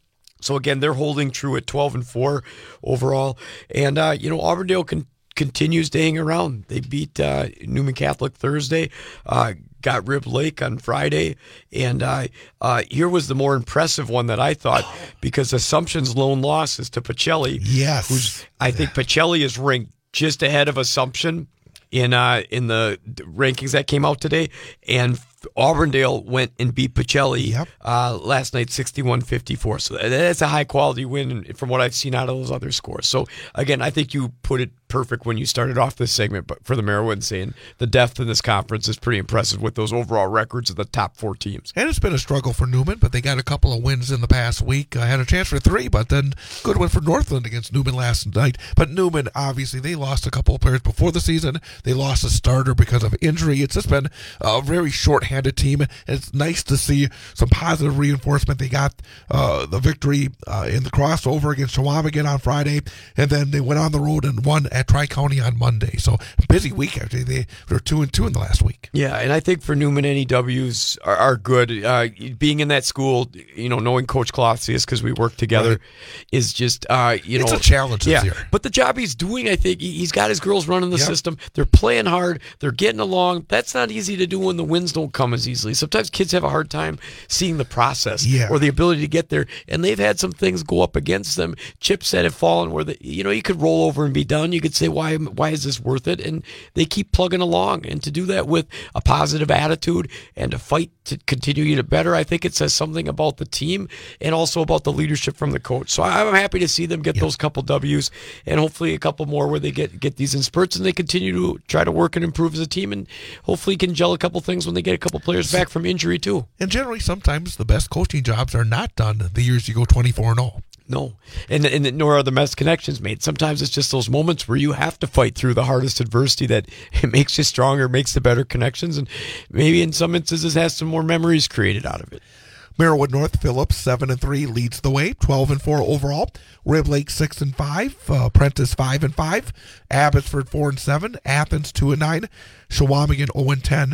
So again, they're holding true at twelve and four overall. And uh, you know, Auburndale can. continues to hang around. They beat uh, Newman Catholic Thursday, uh, got Rib Lake on Friday, and uh, uh, here was the more impressive one that I thought, because Assumption's lone loss is to Pacelli. Yes. Who's, I think Pacelli is ranked just ahead of Assumption in uh, in the rankings that came out today, and Auburndale went and beat Pacelli yep. uh, last night sixty-one fifty-four. So that's a high-quality win from what I've seen out of those other scores. So, again, I think you put it perfect when you started off this segment, but for the Merowith, saying the depth in this conference is pretty impressive with those overall records of the top four teams. And it's been a struggle for Newman, but they got a couple of wins in the past week. I uh, had a chance for three, but then good win for Northland against Newman last night. But Newman, obviously, they lost a couple of players before the season. They lost a starter because of injury. It's just been a very short-handed team. It's nice to see some positive reinforcement. They got uh, the victory uh, in the crossover against Chequamegon on Friday, and then they went on the road and won at Tri-County on Monday. So busy week, actually. They were two and two in the last week. Yeah, and I think for Newman, N E Ws are, are good. Uh, being in that school, you know, knowing Coach Klossius, because we work together, right. is just, uh, you it's know. It's a challenge this yeah, year. But the job he's doing, I think, he's got his girls running the yep. system. They're playing hard. They're getting along. That's not easy to do when the wins don't come as easily. Sometimes kids have a hard time seeing the process yeah. or the ability to get there, and they've had some things go up against them. Chips that have fallen where, the, you know, you could roll over and be done. You could say, why why is this worth it? And they keep plugging along. And to do that with a positive attitude and to fight to continue to get better, I think it says something about the team and also about the leadership from the coach. So I'm happy to see them get yep. those couple W's and hopefully a couple more where they get, get these in spurts and they continue to try to work and improve as a team, and hopefully can gel a couple things when they get a couple players back from injury too. And generally, sometimes the best coaching jobs are not done the years you go twenty-four and oh. No, and, and nor are the best connections made. Sometimes it's just those moments where you have to fight through the hardest adversity that it makes you stronger, makes the better connections, and maybe in some instances has some more memories created out of it. Merowith North Phillips seven and three leads the way, twelve and four overall. Rib Lake six and five, uh, Prentice five and five, Abbotsford four and seven, Athens two and nine, Chequamegon zero and ten.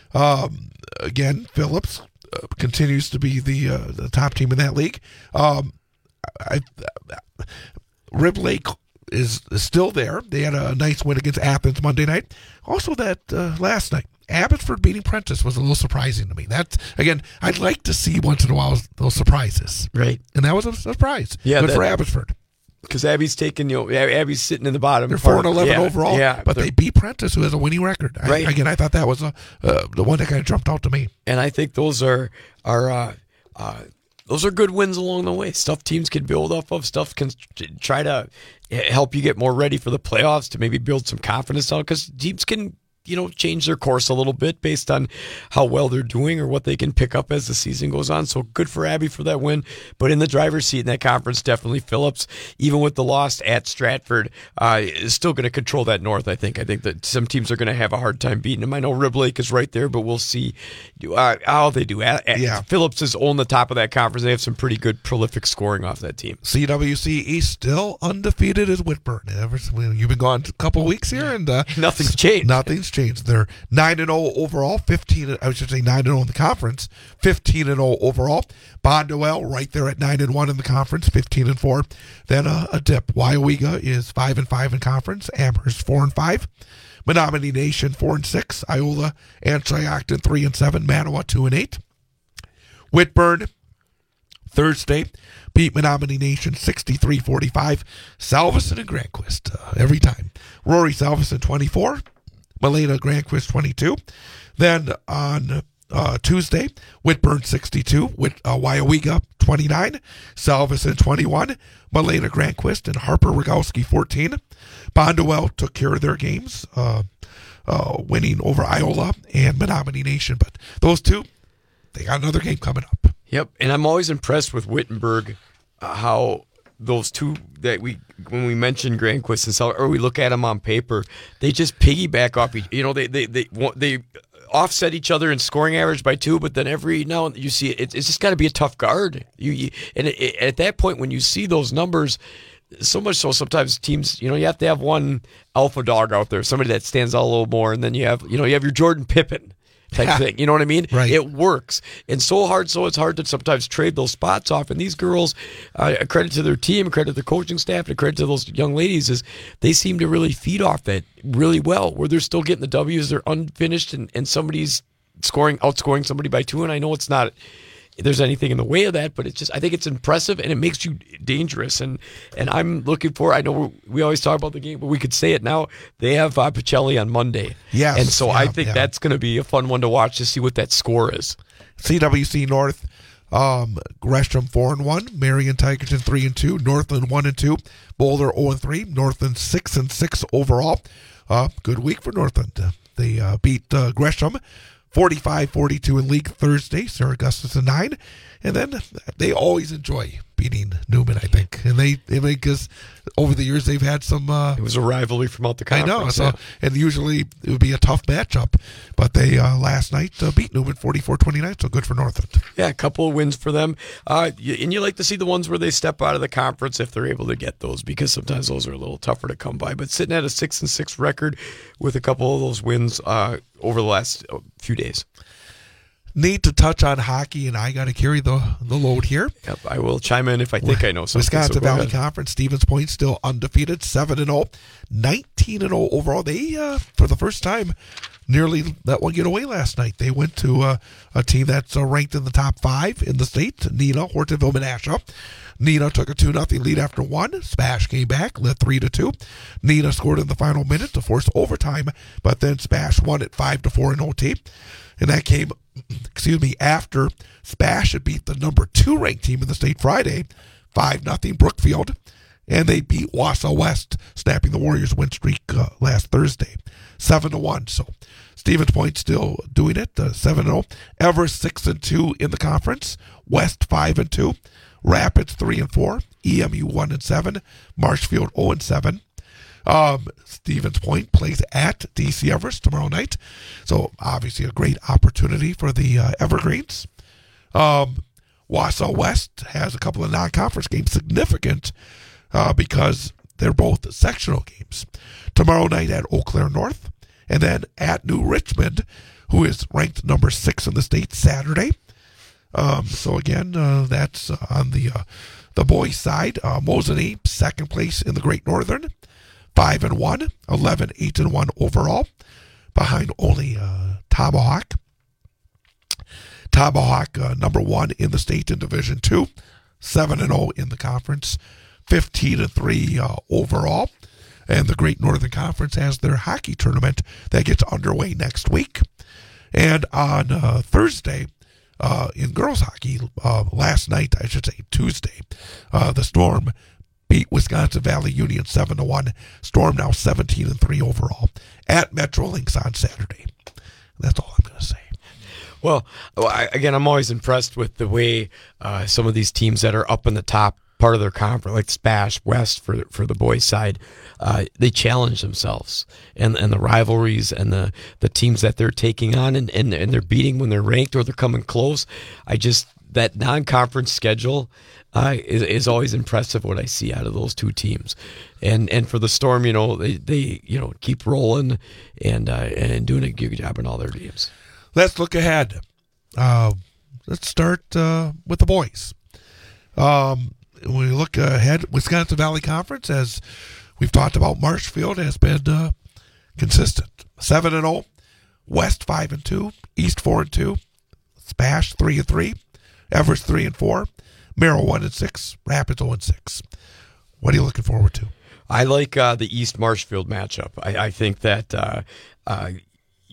Um, again, Phillips uh, continues to be the uh, the top team in that league. Um, I, I, Rib Lake is, is still there. They had a nice win against Athens Monday night. Also, that uh, last night, Abbotsford beating Prentice was a little surprising to me. That's, again, I'd like to see once in a while those surprises. Right. And that was a surprise. Yeah, Good that, for Abbotsford. Because Abby's taking, you know, Abby's sitting in the bottom. They're four and eleven yeah, overall, yeah, but they beat Prentice, who has a winning record. Right. I, again, I thought that was a, uh, the one that kind of jumped out to me. And I think those are are uh, uh, those are good wins along the way. Stuff teams can build off of. Stuff can try to help you get more ready for the playoffs, to maybe build some confidence out, because teams can, you know, change their course a little bit based on how well they're doing or what they can pick up as the season goes on. So good for Abby for that win. But in the driver's seat in that conference, definitely Phillips, even with the loss at Stratford, uh, is still going to control that North, I think. I think that some teams are going to have a hard time beating them. I know Rib Lake is right there, but we'll see uh, how they do. Uh, yeah. Phillips is on the top of that conference. They have some pretty good prolific scoring off that team. C W C East still undefeated as Whitburn. Ever, you've been gone a couple of weeks here, and uh, nothing's changed. Nothing's changed. They're nine and oh overall, fifteen. I should say nine and oh in the conference, fifteen and oh overall. Bonduel right there at nine and one in the conference, fifteen and four. Then a, a dip. Wyowega is five and five in conference. Amherst four and five. Menominee Nation four and six. Iola and Shiocton three and seven. Manawa two and eight. Whitburn Thursday beat Menominee Nation sixty-three forty-five. Salveson and Granquist uh, every time. Rory Salveson twenty-four. Malena Granquist twenty-two. Then on uh, Tuesday, Whitburn sixty-two, with uh, Wyowega twenty-nine, Salveson twenty-one, Malena Granquist and Harper Rogowski fourteen. Bondwell took care of their games, uh, uh, winning over Iola and Menominee Nation. But those two, they got another game coming up. Yep, and I'm always impressed with Wittenberg, uh, how those two that we when we mention Granquist and Sal, or we look at them on paper, they just piggyback off each. You know, they they they they offset each other in scoring average by two, but then every now and then you see it, it's just got to be a tough guard. You, you and it, it, at that point when you see those numbers. So much so sometimes teams, you know, you have to have one alpha dog out there, somebody that stands out a little more, and then you have, you know, you have your Jordan Pippen type yeah. thing. You know what I mean? Right. It works. And so hard, so it's hard to sometimes trade those spots off. And these girls, uh, a credit to their team, a credit to the coaching staff, and a credit to those young ladies, is they seem to really feed off that really well, where they're still getting the W's, they're unfinished, and, and somebody's scoring, outscoring somebody by two. And I know it's not... there's anything in the way of that, but it's just, I think it's impressive and it makes you dangerous. And and I'm looking for, I know we're, we always talk about the game, but we could say it now. They have uh, Pacelli on Monday. Yes. And so yeah, I think yeah. that's going to be a fun one to watch to see what that score is. C W C North, um, Gresham four and one, Marion Tigerton three and two, Northland one and two, Boulder zero and three, Northland six and six overall. Uh, good week for Northland. Uh, they uh, beat uh, Gresham forty-five forty-two in league Thursday, Sarah Gustafson nine, and then they always enjoy beating Newman, I think, and they they because over the years they've had some. Uh, it was a rivalry from out the I conference. know, so, yeah. and usually it would be a tough matchup, but they uh, last night uh, beat Newman forty-four twenty-nine, so good for Northland. Yeah, a couple of wins for them, uh, and you like to see the ones where they step out of the conference if they're able to get those, because sometimes those are a little tougher to come by. But sitting at a six and six record with a couple of those wins uh, over the last few days. Need to touch on hockey, and I got to carry the, the load here. Yep, I will chime in if I think I know something. Wisconsin so Valley ahead. Conference, Stevens Point still undefeated, seven and oh, nineteen and oh overall. They, uh, for the first time, nearly let one get away last night. They went to uh, a team that's uh, ranked in the top five in the state, Nina, Hortonville, Menasha. Nina took a two nothing lead after one. Spash came back, led three to two. Nina scored in the final minute to force overtime, but then Spash won at five to four in O T. And that came, excuse me, after Spash had beat the number two ranked team in the state Friday, five nothing Brookfield, and they beat Wausau West, snapping the Warriors' win streak uh, last Thursday, seven to one. So Stevens Point still doing it, uh, seven and oh. Everest six and two in the conference, West five and two, Rapids three and four, E M U one and seven, Marshfield zero and seven. Um, Stevens Point plays at D C Everest tomorrow night, so obviously a great opportunity for the uh, Evergreens. Um, Wausau West has a couple of non-conference games, significant uh, because they're both sectional games. Tomorrow night at Eau Claire North, and then at New Richmond, who is ranked number six in the state, Saturday. Um, so again, uh, that's uh, on the uh, the boys' side. Uh, Mosinee, second place in the Great Northern. Five and one, eleven, eight and one overall, behind only uh, Tomahawk. Tomahawk uh, number one in the state in Division Two, seven and zero in the conference, fifteen and three uh, overall. And the Great Northern Conference has their hockey tournament that gets underway next week. And on uh, Thursday, uh, in girls hockey, uh, last night, I should say Tuesday, uh, the Storm beat Wisconsin Valley Union seven to one. Storm now seventeen and three overall at Metrolinx on Saturday. That's all I'm going to say. Well, I, again, I'm always impressed with the way uh, some of these teams that are up in the top part of their conference, like Spash West for for the boys' side, uh, they challenge themselves and and the rivalries and the, the teams that they're taking on and, and, and they're beating when they're ranked or they're coming close. I just, that non-conference schedule uh, is, is always impressive what I see out of those two teams. And and for the Storm, you know, they, they you know keep rolling and uh, and doing a good job in all their games. Let's look ahead. Uh, let's start uh, with the boys. Um, when we look ahead, Wisconsin Valley Conference, as we've talked about, Marshfield has been uh, consistent. seven and oh, West five and two, East four and two, Spash three and three, Everest three and four, Merrill one and six, Rapids zero and six. What are you looking forward to? I like uh, the East Marshfield matchup. I, I think that uh, uh,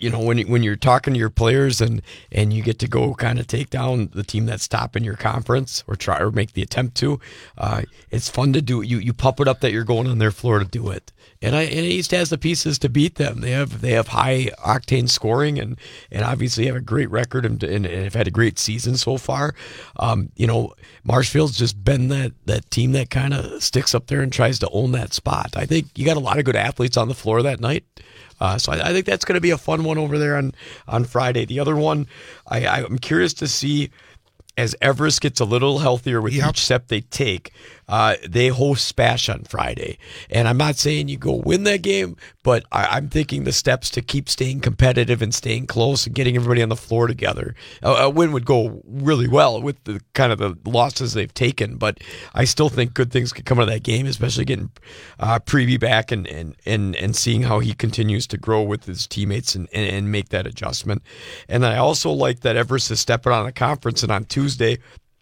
you know, when when you're talking to your players and and you get to go kind of take down the team that's top in your conference or try or make the attempt to, uh, it's fun to do. You you pump it up that you're going on their floor to do it. And I and East has the pieces to beat them. They have they have high octane scoring and and obviously have a great record and, and, and have had a great season so far. Um, you know, Marshfield's just been that that team that kind of sticks up there and tries to own that spot. I think you got a lot of good athletes on the floor that night. Uh, so I, I think that's going to be a fun one over there on, on Friday. The other one, I, I'm curious to see as Everest gets a little healthier with yep. each step they take. Uh, they host Spash on Friday. And I'm not saying you go win that game, but I, I'm thinking the steps to keep staying competitive and staying close and getting everybody on the floor together. A, a win would go really well with the kind of the losses they've taken, but I still think good things could come out of that game, especially getting uh, Prevey back and, and, and, and seeing how he continues to grow with his teammates and, and, and make that adjustment. And I also like that Everest is stepping on a conference, and on Tuesday,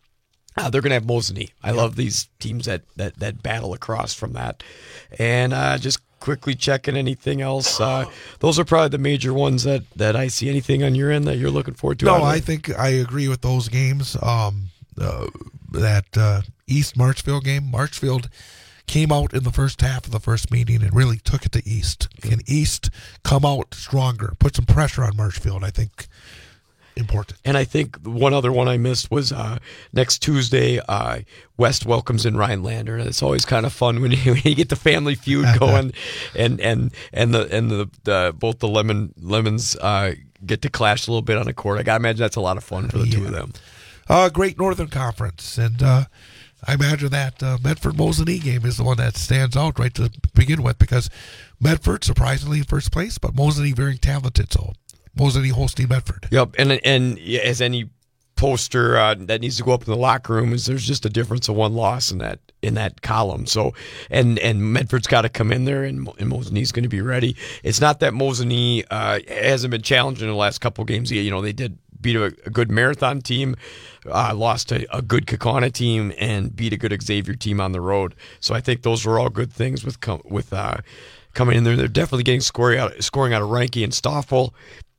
Uh, they're going to have Mosinee. I love these teams that, that, that battle across from that. And uh, just quickly checking anything else. Uh, those are probably the major ones that, that I see. Anything on your end that you're looking forward to? No, I think I agree with those games. Um, uh, that uh, East Marshfield game, Marshfield came out in the first half of the first meeting and really took it to East. Can East come out stronger, put some pressure on Marshfield? I think important. And I think one other one I missed was uh, next Tuesday, uh, West welcomes in Rhinelander, and it's always kind of fun when you, when you get the family feud going, and and and the and the, the both the lemon lemons uh, get to clash a little bit on the court. I gotta imagine that's a lot of fun for the yeah. two of them. Uh, great Northern Conference, and uh, I imagine that uh, Medford-Mosinee game is the one that stands out right to begin with, because Medford surprisingly in first place, but Mosinee very talented, so. Mosinee hosting Medford. Yep, and and as any poster uh, that needs to go up in the locker room is, there's just a difference of one loss in that in that column. So and and Medford's got to come in there, and, and Mosinee's going to be ready. It's not that Mosinee uh, hasn't been challenged in the last couple of games. You know, they did beat a, a good Marathon team, uh, lost to a good Kaukauna team, and beat a good Xavier team on the road. So I think those were all good things with com- with uh, coming in there. They're definitely getting scoring out scoring out of Reinke and Stoffel.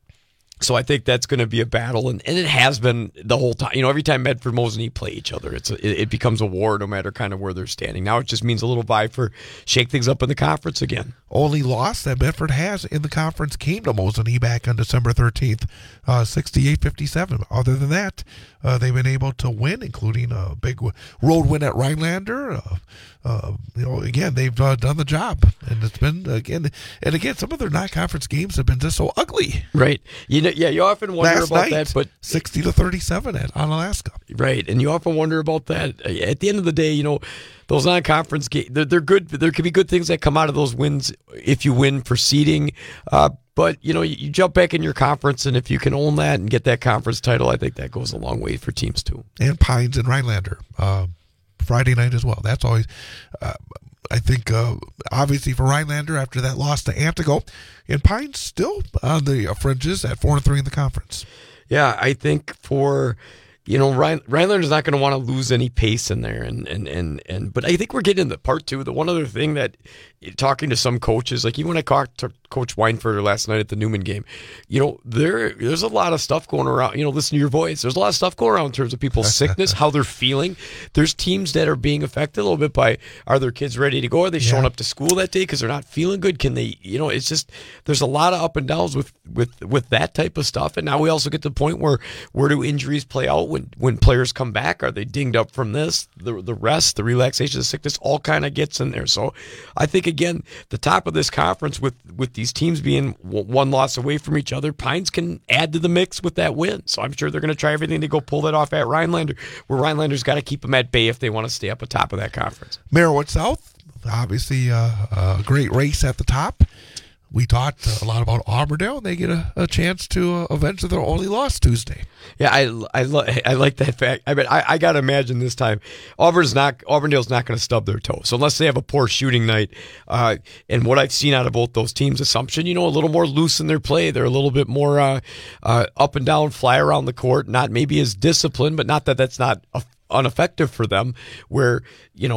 So I think that's going to be a battle, and, and it has been the whole time. You know, every time Medford Mosinee play each other, it's a, it, it becomes a war no matter kind of where they're standing. Now it just means a little vie for shake things up in the conference again. Only loss that Medford has in the conference came to Mosinee back on December thirteenth, uh, sixty-eight fifty-seven. Other than that, uh, they've been able to win, including a big road win at Rhinelander. Uh, uh, you know, again, they've uh, done the job, and it's been again and again. Some of their non-conference games have been just so ugly, right? You know, yeah, you often wonder Last about night, that, but sixty to thirty-seven at on Alaska, right? And you often wonder about that. At the end of the day, you know, those non-conference games, they're, they're good. There can be good things that come out of those wins if you win for seeding. Uh, but, you know, you, you jump back in your conference, and if you can own that and get that conference title, I think that goes a long way for teams, too. And Pines and Rhinelander, uh, Friday night as well. That's always, uh, I think, uh, obviously for Rhinelander after that loss to Antigo, and Pines still on the fringes at four and three in the conference. Yeah, I think for... You know, Ryan, Rhinelander's not going to want to lose any pace in there, and, and, and, and but I think we're getting to part two. The one other thing that, talking to some coaches, like even when I talked to Coach Weinfurter last night at the Newman game, you know, there there's a lot of stuff going around. You know, listen to your voice. There's a lot of stuff going around in terms of people's sickness, how they're feeling. There's teams that are being affected a little bit by, are their kids ready to go? Are they showing yeah. up to school that day because they're not feeling good? Can they, you know, it's just, there's a lot of up and downs with, with, with that type of stuff. And now we also get to the point where, where do injuries play out when, when players come back? Are they dinged up from this? The, the rest, the relaxation, the sickness, all kind of gets in there. So I think, again, the top of this conference with, with these teams being one loss away from each other, Pines can add to the mix with that win. So I'm sure they're going to try everything to go pull that off at Rhinelander, where Rhinelander's got to keep them at bay if they want to stay up atop of that conference. Merowith South, obviously uh, a great race at the top. We talked a lot about Auburndale, and they get a, a chance to uh, avenge their only loss Tuesday. Yeah, I I, lo- I like that fact. I mean, I, I got to imagine this time Auburn's not Auburndale's not going to stub their toe. So unless they have a poor shooting night, uh, and what I've seen out of both those teams, Assumption, you know, a little more loose in their play. They're a little bit more uh, uh, up and down, fly around the court. Not maybe as disciplined, but not that that's not a, ineffective for them. Where you know.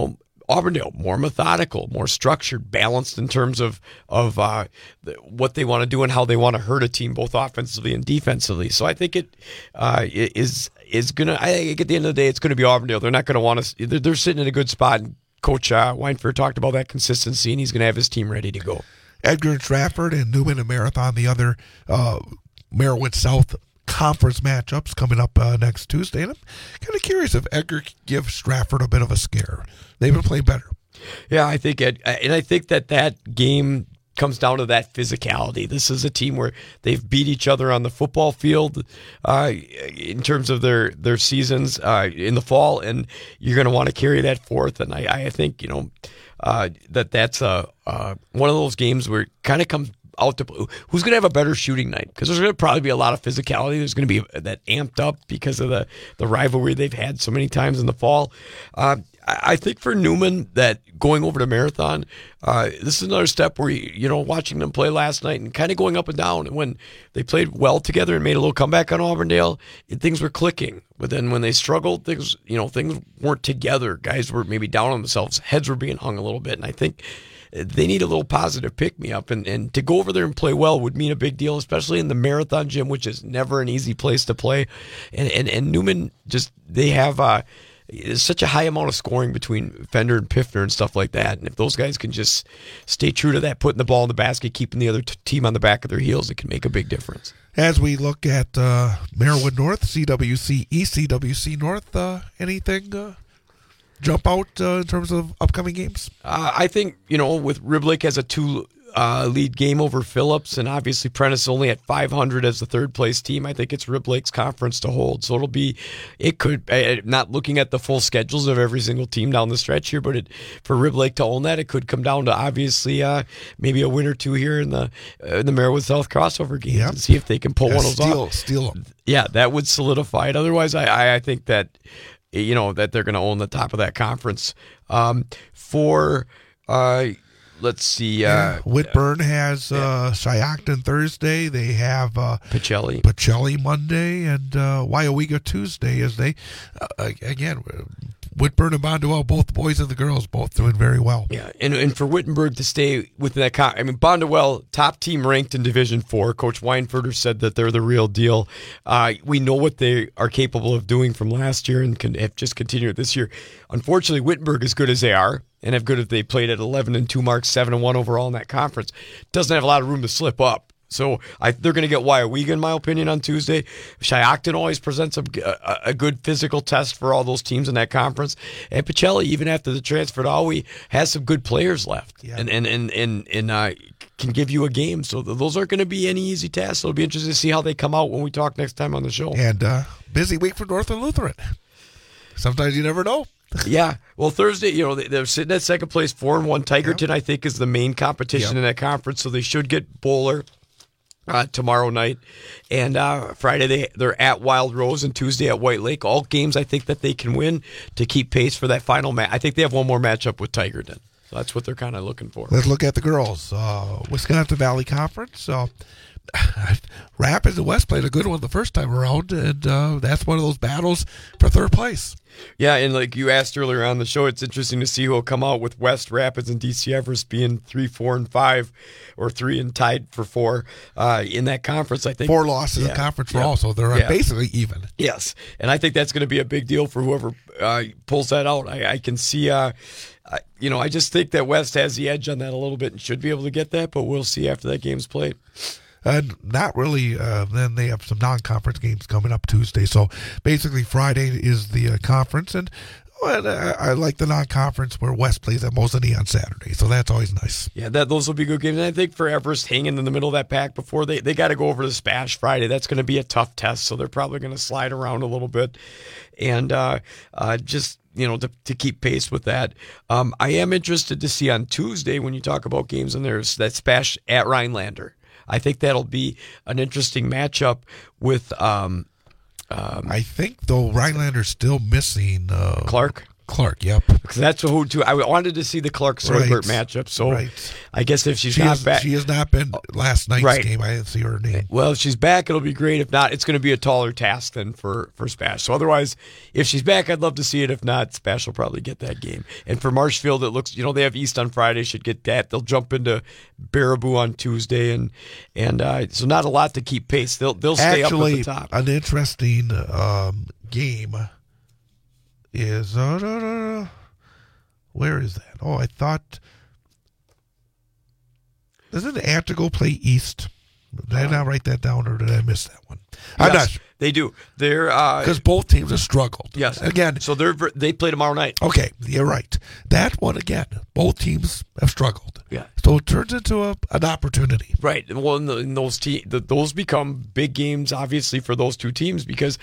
Auburndale, more methodical, more structured, balanced in terms of of uh, the, what they want to do and how they want to hurt a team, both offensively and defensively. So I think it uh, is is gonna. I think at the end of the day, it's going to be Auburndale. They're not going to want to. They're, they're sitting in a good spot. And Coach uh, Weinford talked about that consistency, and he's going to have his team ready to go. Edgar and Stratford and Newman and Marathon, the other uh, Merowith South conference matchups coming up uh, next Tuesday. And I'm kind of curious if Edgar can give Stratford a bit of a scare. They've been playing better. Yeah, I think, Ed, and I think that that game comes down to that physicality. This is a team where they've beat each other on the football field uh, in terms of their their seasons uh, in the fall, and you're going to want to carry that forth. And I, I think you know uh, that that's a uh, one of those games where it kind of comes out to who's going to have a better shooting night, because there's going to probably be a lot of physicality. There's going to be that amped up because of the the rivalry they've had so many times in the fall. Uh, I think for Newman, that going over to Marathon, uh, this is another step where, you, you know, watching them play last night and kind of going up and down. And when they played well together and made a little comeback on Auburndale, it, things were clicking. But then when they struggled, things, you know, things weren't together. Guys were maybe down on themselves. Heads were being hung a little bit. And I think they need a little positive pick-me-up. And, and to go over there and play well would mean a big deal, especially in the Marathon gym, which is never an easy place to play. And, and, and Newman just, they have... Uh, There's such a high amount of scoring between Fender and Piffner and stuff like that. And if those guys can just stay true to that, putting the ball in the basket, keeping the other t- team on the back of their heels, it can make a big difference. As we look at uh, Merowith North, C W C East, C W C North, uh, anything uh, jump out uh, in terms of upcoming games? Uh, I think, you know, with Rib Lake as a two uh, lead game over Phillips, and obviously Prentice only at five hundred as the third place team, I think it's Rib Lake's conference to hold. So it'll be, it could, uh, not looking at the full schedules of every single team down the stretch here, but it, for Rib Lake to own that, it could come down to obviously uh, maybe a win or two here in the uh, in the Merowith South crossover games, yep, and see if they can pull yeah, one of those steal, off. Steal them. Yeah, that would solidify it. Otherwise, I, I, I think that, you know, that they're going to own the top of that conference. Um, for, uh, let's see. Uh, yeah, Whitburn has uh, Shiocton Thursday. They have uh, Pacelli. Pacelli Monday and uh, Wyowega Tuesday. As they, uh, again, Whitburn and Bondwell, both boys and the girls, both doing very well. Yeah, and and for Wittenberg to stay within that, con- I mean, Bondwell, top team ranked in Division Four. Coach Weinfurter said that they're the real deal. Uh, we know what they are capable of doing from last year and can have just continued this year. Unfortunately, Wittenberg, as good as they are, and have good if they played at eleven and two marks, seven and one overall in that conference, doesn't have a lot of room to slip up. So I, they're going to get Wyowega, in my opinion, on Tuesday. Shiocton always presents a, a, a good physical test for all those teams in that conference. And Pacelli, even after the transfer to Alway, has some good players left, yeah, and and and and, and uh, can give you a game. So those aren't going to be any easy tasks. So it'll be interesting to see how they come out when we talk next time on the show. And uh, busy week for Northern Lutheran. Sometimes you never know. Yeah, well, Thursday, you know, they're sitting at second place, four and one. Tigerton, yep, I think, is the main competition, yep, in that conference, so they should get Bowler uh, tomorrow night. And uh, Friday, they, they're at Wild Rose, and Tuesday at White Lake. All games I think that they can win to keep pace for that final match. I think they have one more matchup with Tigerton. So that's what they're kind of looking for. Let's look at the girls. Uh, Wisconsin Valley Conference. Uh, Rapids and West played a good one the first time around, and uh, that's one of those battles for third place. Yeah, and like you asked earlier on the show, it's interesting to see who will come out with West, Rapids, and D C Everest being three, four, and five, or three and tied for four uh, in that conference. I think four losses yeah, in conference for yeah, all, so they're yeah, basically even. Yes, and I think that's going to be a big deal for whoever uh, pulls that out. I, I can see. Uh, I, you know, I just think that West has the edge on that a little bit and should be able to get that, but we'll see after that game's played. And not really. Uh, then they have some non-conference games coming up Tuesday. So basically, Friday is the uh, conference, and well, I, I like the non-conference where West plays at Mosinee on Saturday. So that's always nice. Yeah, that those will be good games. And I think for Everest hanging in the middle of that pack before they they got to go over to Spash Friday. That's going to be a tough test. So they're probably going to slide around a little bit, and uh, uh, just. You know, to, to keep pace with that. Um, I am interested to see on Tuesday when you talk about games, and there's that Spash at Rhinelander. I think that'll be an interesting matchup with. Um, um, I think though Rhinelander's still missing uh, Clark. Clark, yep. Because that's who too. I wanted to see the Clark Soibert Right. matchup. So Right. I guess if she's She not has, back, she has not been last night's Right. game. I didn't see her name. well, if she's back, it'll be great. If not, it's going to be a taller task than for for Spash. So otherwise, if she's back, I'd love to see it. If not, Spash will probably get that game. And for Marshfield, it looks, you know, they have East on Friday. Should get that. They'll jump into Baraboo on Tuesday, and and uh, so not a lot to keep pace. They'll they'll stay Actually, up at the top. an interesting um, game is uh, da, da, da. Where is that? Oh, I thought doesn't Antigo play East? Did I not write that down, or did I miss that one? I'm Yes, not they do. They're because both teams have struggled. Yes. Again, so they're ver- they play tomorrow night. okay, you're right. That one again, both teams have struggled. Yeah. So it turns into a, an opportunity. Right. Well, and, the, and those te- the, those become big games, obviously, for those two teams because,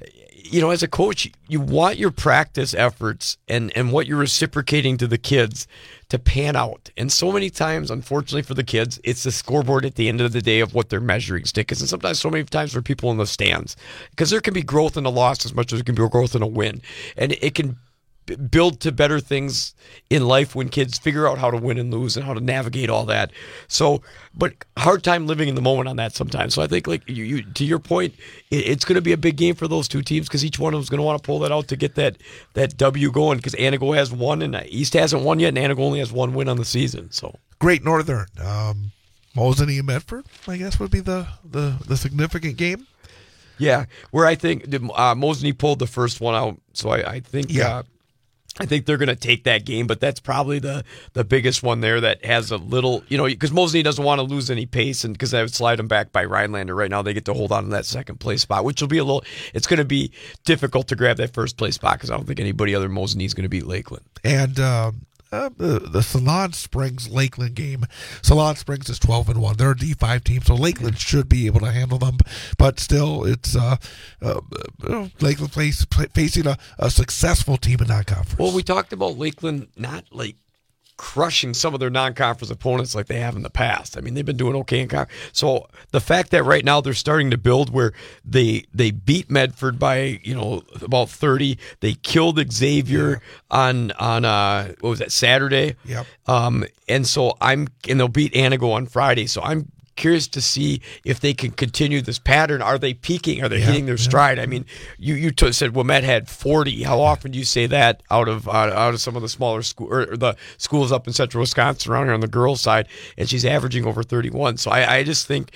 you know, as a coach, you want your practice efforts and, and what you're reciprocating to the kids to pan out. And so many times, unfortunately for the kids, it's the scoreboard at the end of the day of what their measuring stick is. And sometimes so many times for people in the stands. Because there can be growth in a loss as much as there can be growth in a win. And it can b- build to better things in life when kids figure out how to win and lose and how to navigate all that. So, but hard time living in the moment on that sometimes. So I think, like you, you to your point, it, it's going to be a big game for those two teams because each one of them is going to want to pull that out to get that that W going. Because Anago has one and East hasn't won yet, and Anago only has one win on the season. So Great Northern, um, Mosinee and Medford, I guess would be the the, the significant game. yeah, where I think uh, Mosinee pulled the first one out. So I, I think. Yeah. Uh, I think they're going to take that game, but that's probably the, the biggest one there that has a little, you know, because Mosinee doesn't want to lose any pace, and because I would slide them back by Rhinelander right now, they get to hold on to that second place spot, which will be a little, it's going to be difficult to grab that first place spot because I don't think anybody other than Mosinee is going to beat Lakeland. And um, uh, the, the Salon Springs Lakeland game. Salon Springs is twelve and one. They're a D five team, so Lakeland should be able to handle them. But still, it's uh, uh, uh, Lakeland plays, play, facing a, a successful team in non-conference. Well, we talked about Lakeland not like crushing some of their non-conference opponents like they have in the past. I mean, they've been doing okay in conference. So the fact that right now they're starting to build where they they beat Medford by, you know, about thirty. They killed Xavier yeah. on on uh what was that, Saturday? Yep. Um and so I'm and they'll beat Anago on Friday. So I'm curious to see if they can continue this pattern. Are they peaking? Are they yeah, hitting their yeah. stride? I mean, you you t- said Wilmette had forty. How often do you say that out of uh, out of some of the smaller school or, or the schools up in Central Wisconsin around here on the girls' side? And she's averaging over thirty-one. So I, I just think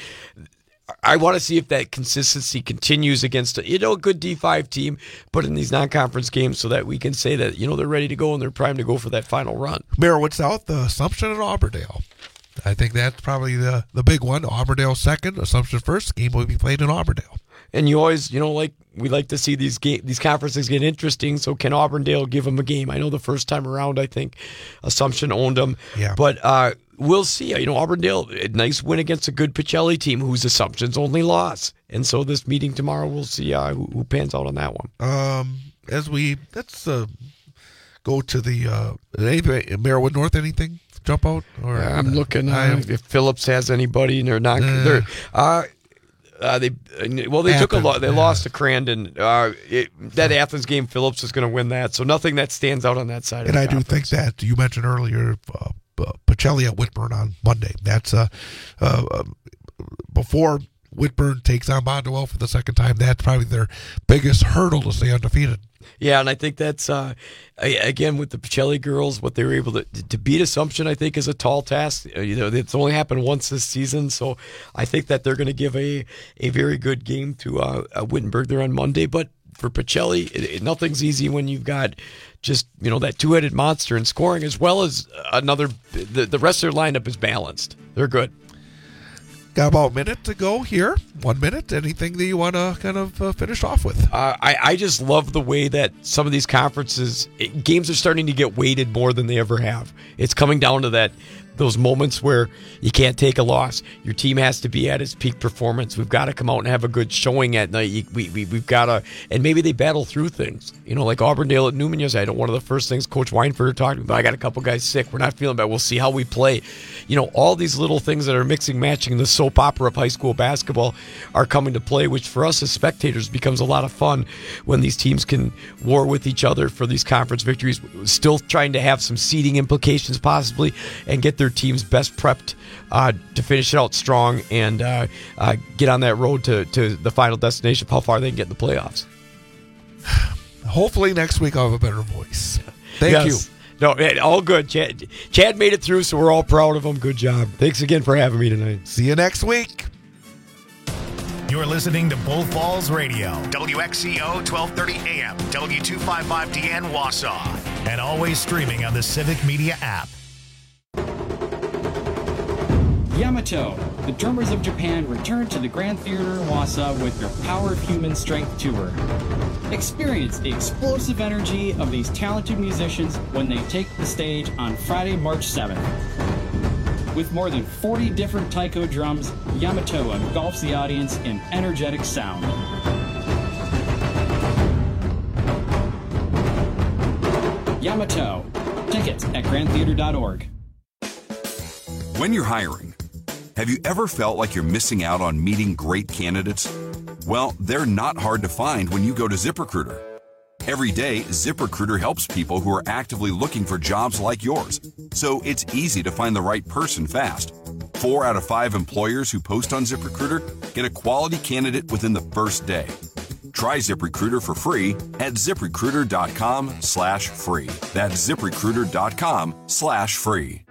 I want to see if that consistency continues against a, you know, a good D five team, but in these non-conference games, so that we can say that, you know, they're ready to go and they're primed to go for that final run. Merowith South, uh, Assumption and Auburndale. I think that's probably the, the big one. Auburndale second, Assumption first. Game will be played in Auburndale. And you always, you know, like we like to see these game, these conferences get interesting. So can Auburndale give them a game? I know the first time around, I think Assumption owned them. Yeah. But uh, we'll see. You know, Auburndale, a nice win against a good Pacelli team whose Assumption's only loss. And so this meeting tomorrow, we'll see uh, who, who pans out on that one. Um, as we let's uh, go to the uh, anybody, Merowith North. Anything jump out? Or Yeah, I'm looking uh, if Phillips has anybody, and they're not. Uh, they're, uh, uh, they well, they Athens, took a lot. They yeah. lost to Crandon. Uh, it, that Athens game, Phillips is going to win that. So nothing that stands out on that side. And of the I conference. do think that you mentioned earlier, uh, uh, Pacelli at Whitburn on Monday. That's uh, uh, before Whitburn takes on Bondwell for the second time. That's probably their biggest hurdle to stay undefeated. Yeah, and I think that's, uh, again, with the Pacelli girls, what they were able to to beat Assumption, I think, is a tall task. You know, it's only happened once this season, so I think that they're going to give a, a very good game to uh, uh, Wittenberg there on Monday. But for Pacelli, it, it, nothing's easy when you've got just, you know, that two-headed monster in scoring, as well as another, the, the rest of their lineup is balanced. They're good. Got about a minute to go here. One minute. Anything that you want to kind of uh, finish off with? Uh, I, I just love the way that some of these conferences, it, games are starting to get weighted more than they ever have. It's coming down to that those moments where you can't take a loss. Your team has to be at its peak performance. We've got to come out and have a good showing at night. We, we, we've got to, and maybe they battle through things. You know, like Auburndale at Newman yesterday. I know one of the first things Coach Weinberger talked about, I got a couple guys sick. We're not feeling bad. We'll see how we play. You know, all these little things that are mixing, matching the soap opera of high school basketball are coming to play, which for us as spectators becomes a lot of fun when these teams can war with each other for these conference victories, still trying to have some seeding implications possibly, and get their teams best prepped uh, to finish it out strong and uh, uh, get on that road to, to the final destination of how far they can get in the playoffs. Hopefully next week I'll have a better voice. Thank yes. you. No, all good. Chad, Chad made it through, so we're all proud of him. Good job. Thanks again for having me tonight. See you next week. You're listening to Bull Falls Radio, W X C O twelve thirty A M, W two fifty-five D N Wausau, and always streaming on the Civic Media app. Yamato, the Drummers of Japan, return to the Grand Theater in Wausau with their Power of Human Strength tour. Experience the explosive energy of these talented musicians when they take the stage on Friday, March seventh. With more than forty different taiko drums, Yamato engulfs the audience in energetic sound. Yamato. Tickets at grand theater dot org. When you're hiring, have you ever felt like you're missing out on meeting great candidates? Well, they're not hard to find when you go to ZipRecruiter. Every day, ZipRecruiter helps people who are actively looking for jobs like yours, so it's easy to find the right person fast. Four out of five employers who post on ZipRecruiter get a quality candidate within the first day. Try ZipRecruiter for free at ZipRecruiter.com slash free. That's ZipRecruiter.com slash free.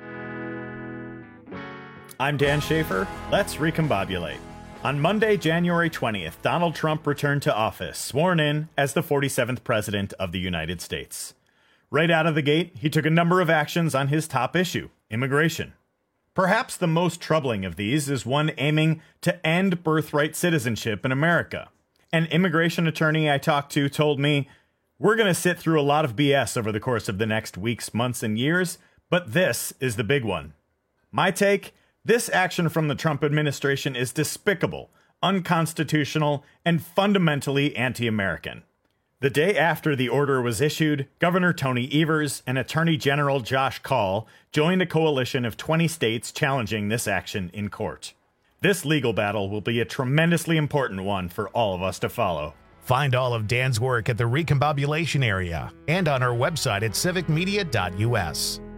I'm Dan Schaefer. Let's recombobulate. On Monday, January twentieth, Donald Trump returned to office, sworn in as the forty-seventh President of the United States. Right out of the gate, he took a number of actions on his top issue, immigration. Perhaps the most troubling of these is one aiming to end birthright citizenship in America. An immigration attorney I talked to told me, "We're going to sit through a lot of B S over the course of the next weeks, months, and years, but this is the big one." My take? This action from the Trump administration is despicable, unconstitutional, and fundamentally anti-American. The day after the order was issued, Governor Tony Evers and Attorney General Josh Kaul joined a coalition of twenty states challenging this action in court. This legal battle will be a tremendously important one for all of us to follow. Find all of Dan's work at the Recombobulation area and on our website at civic media dot U S.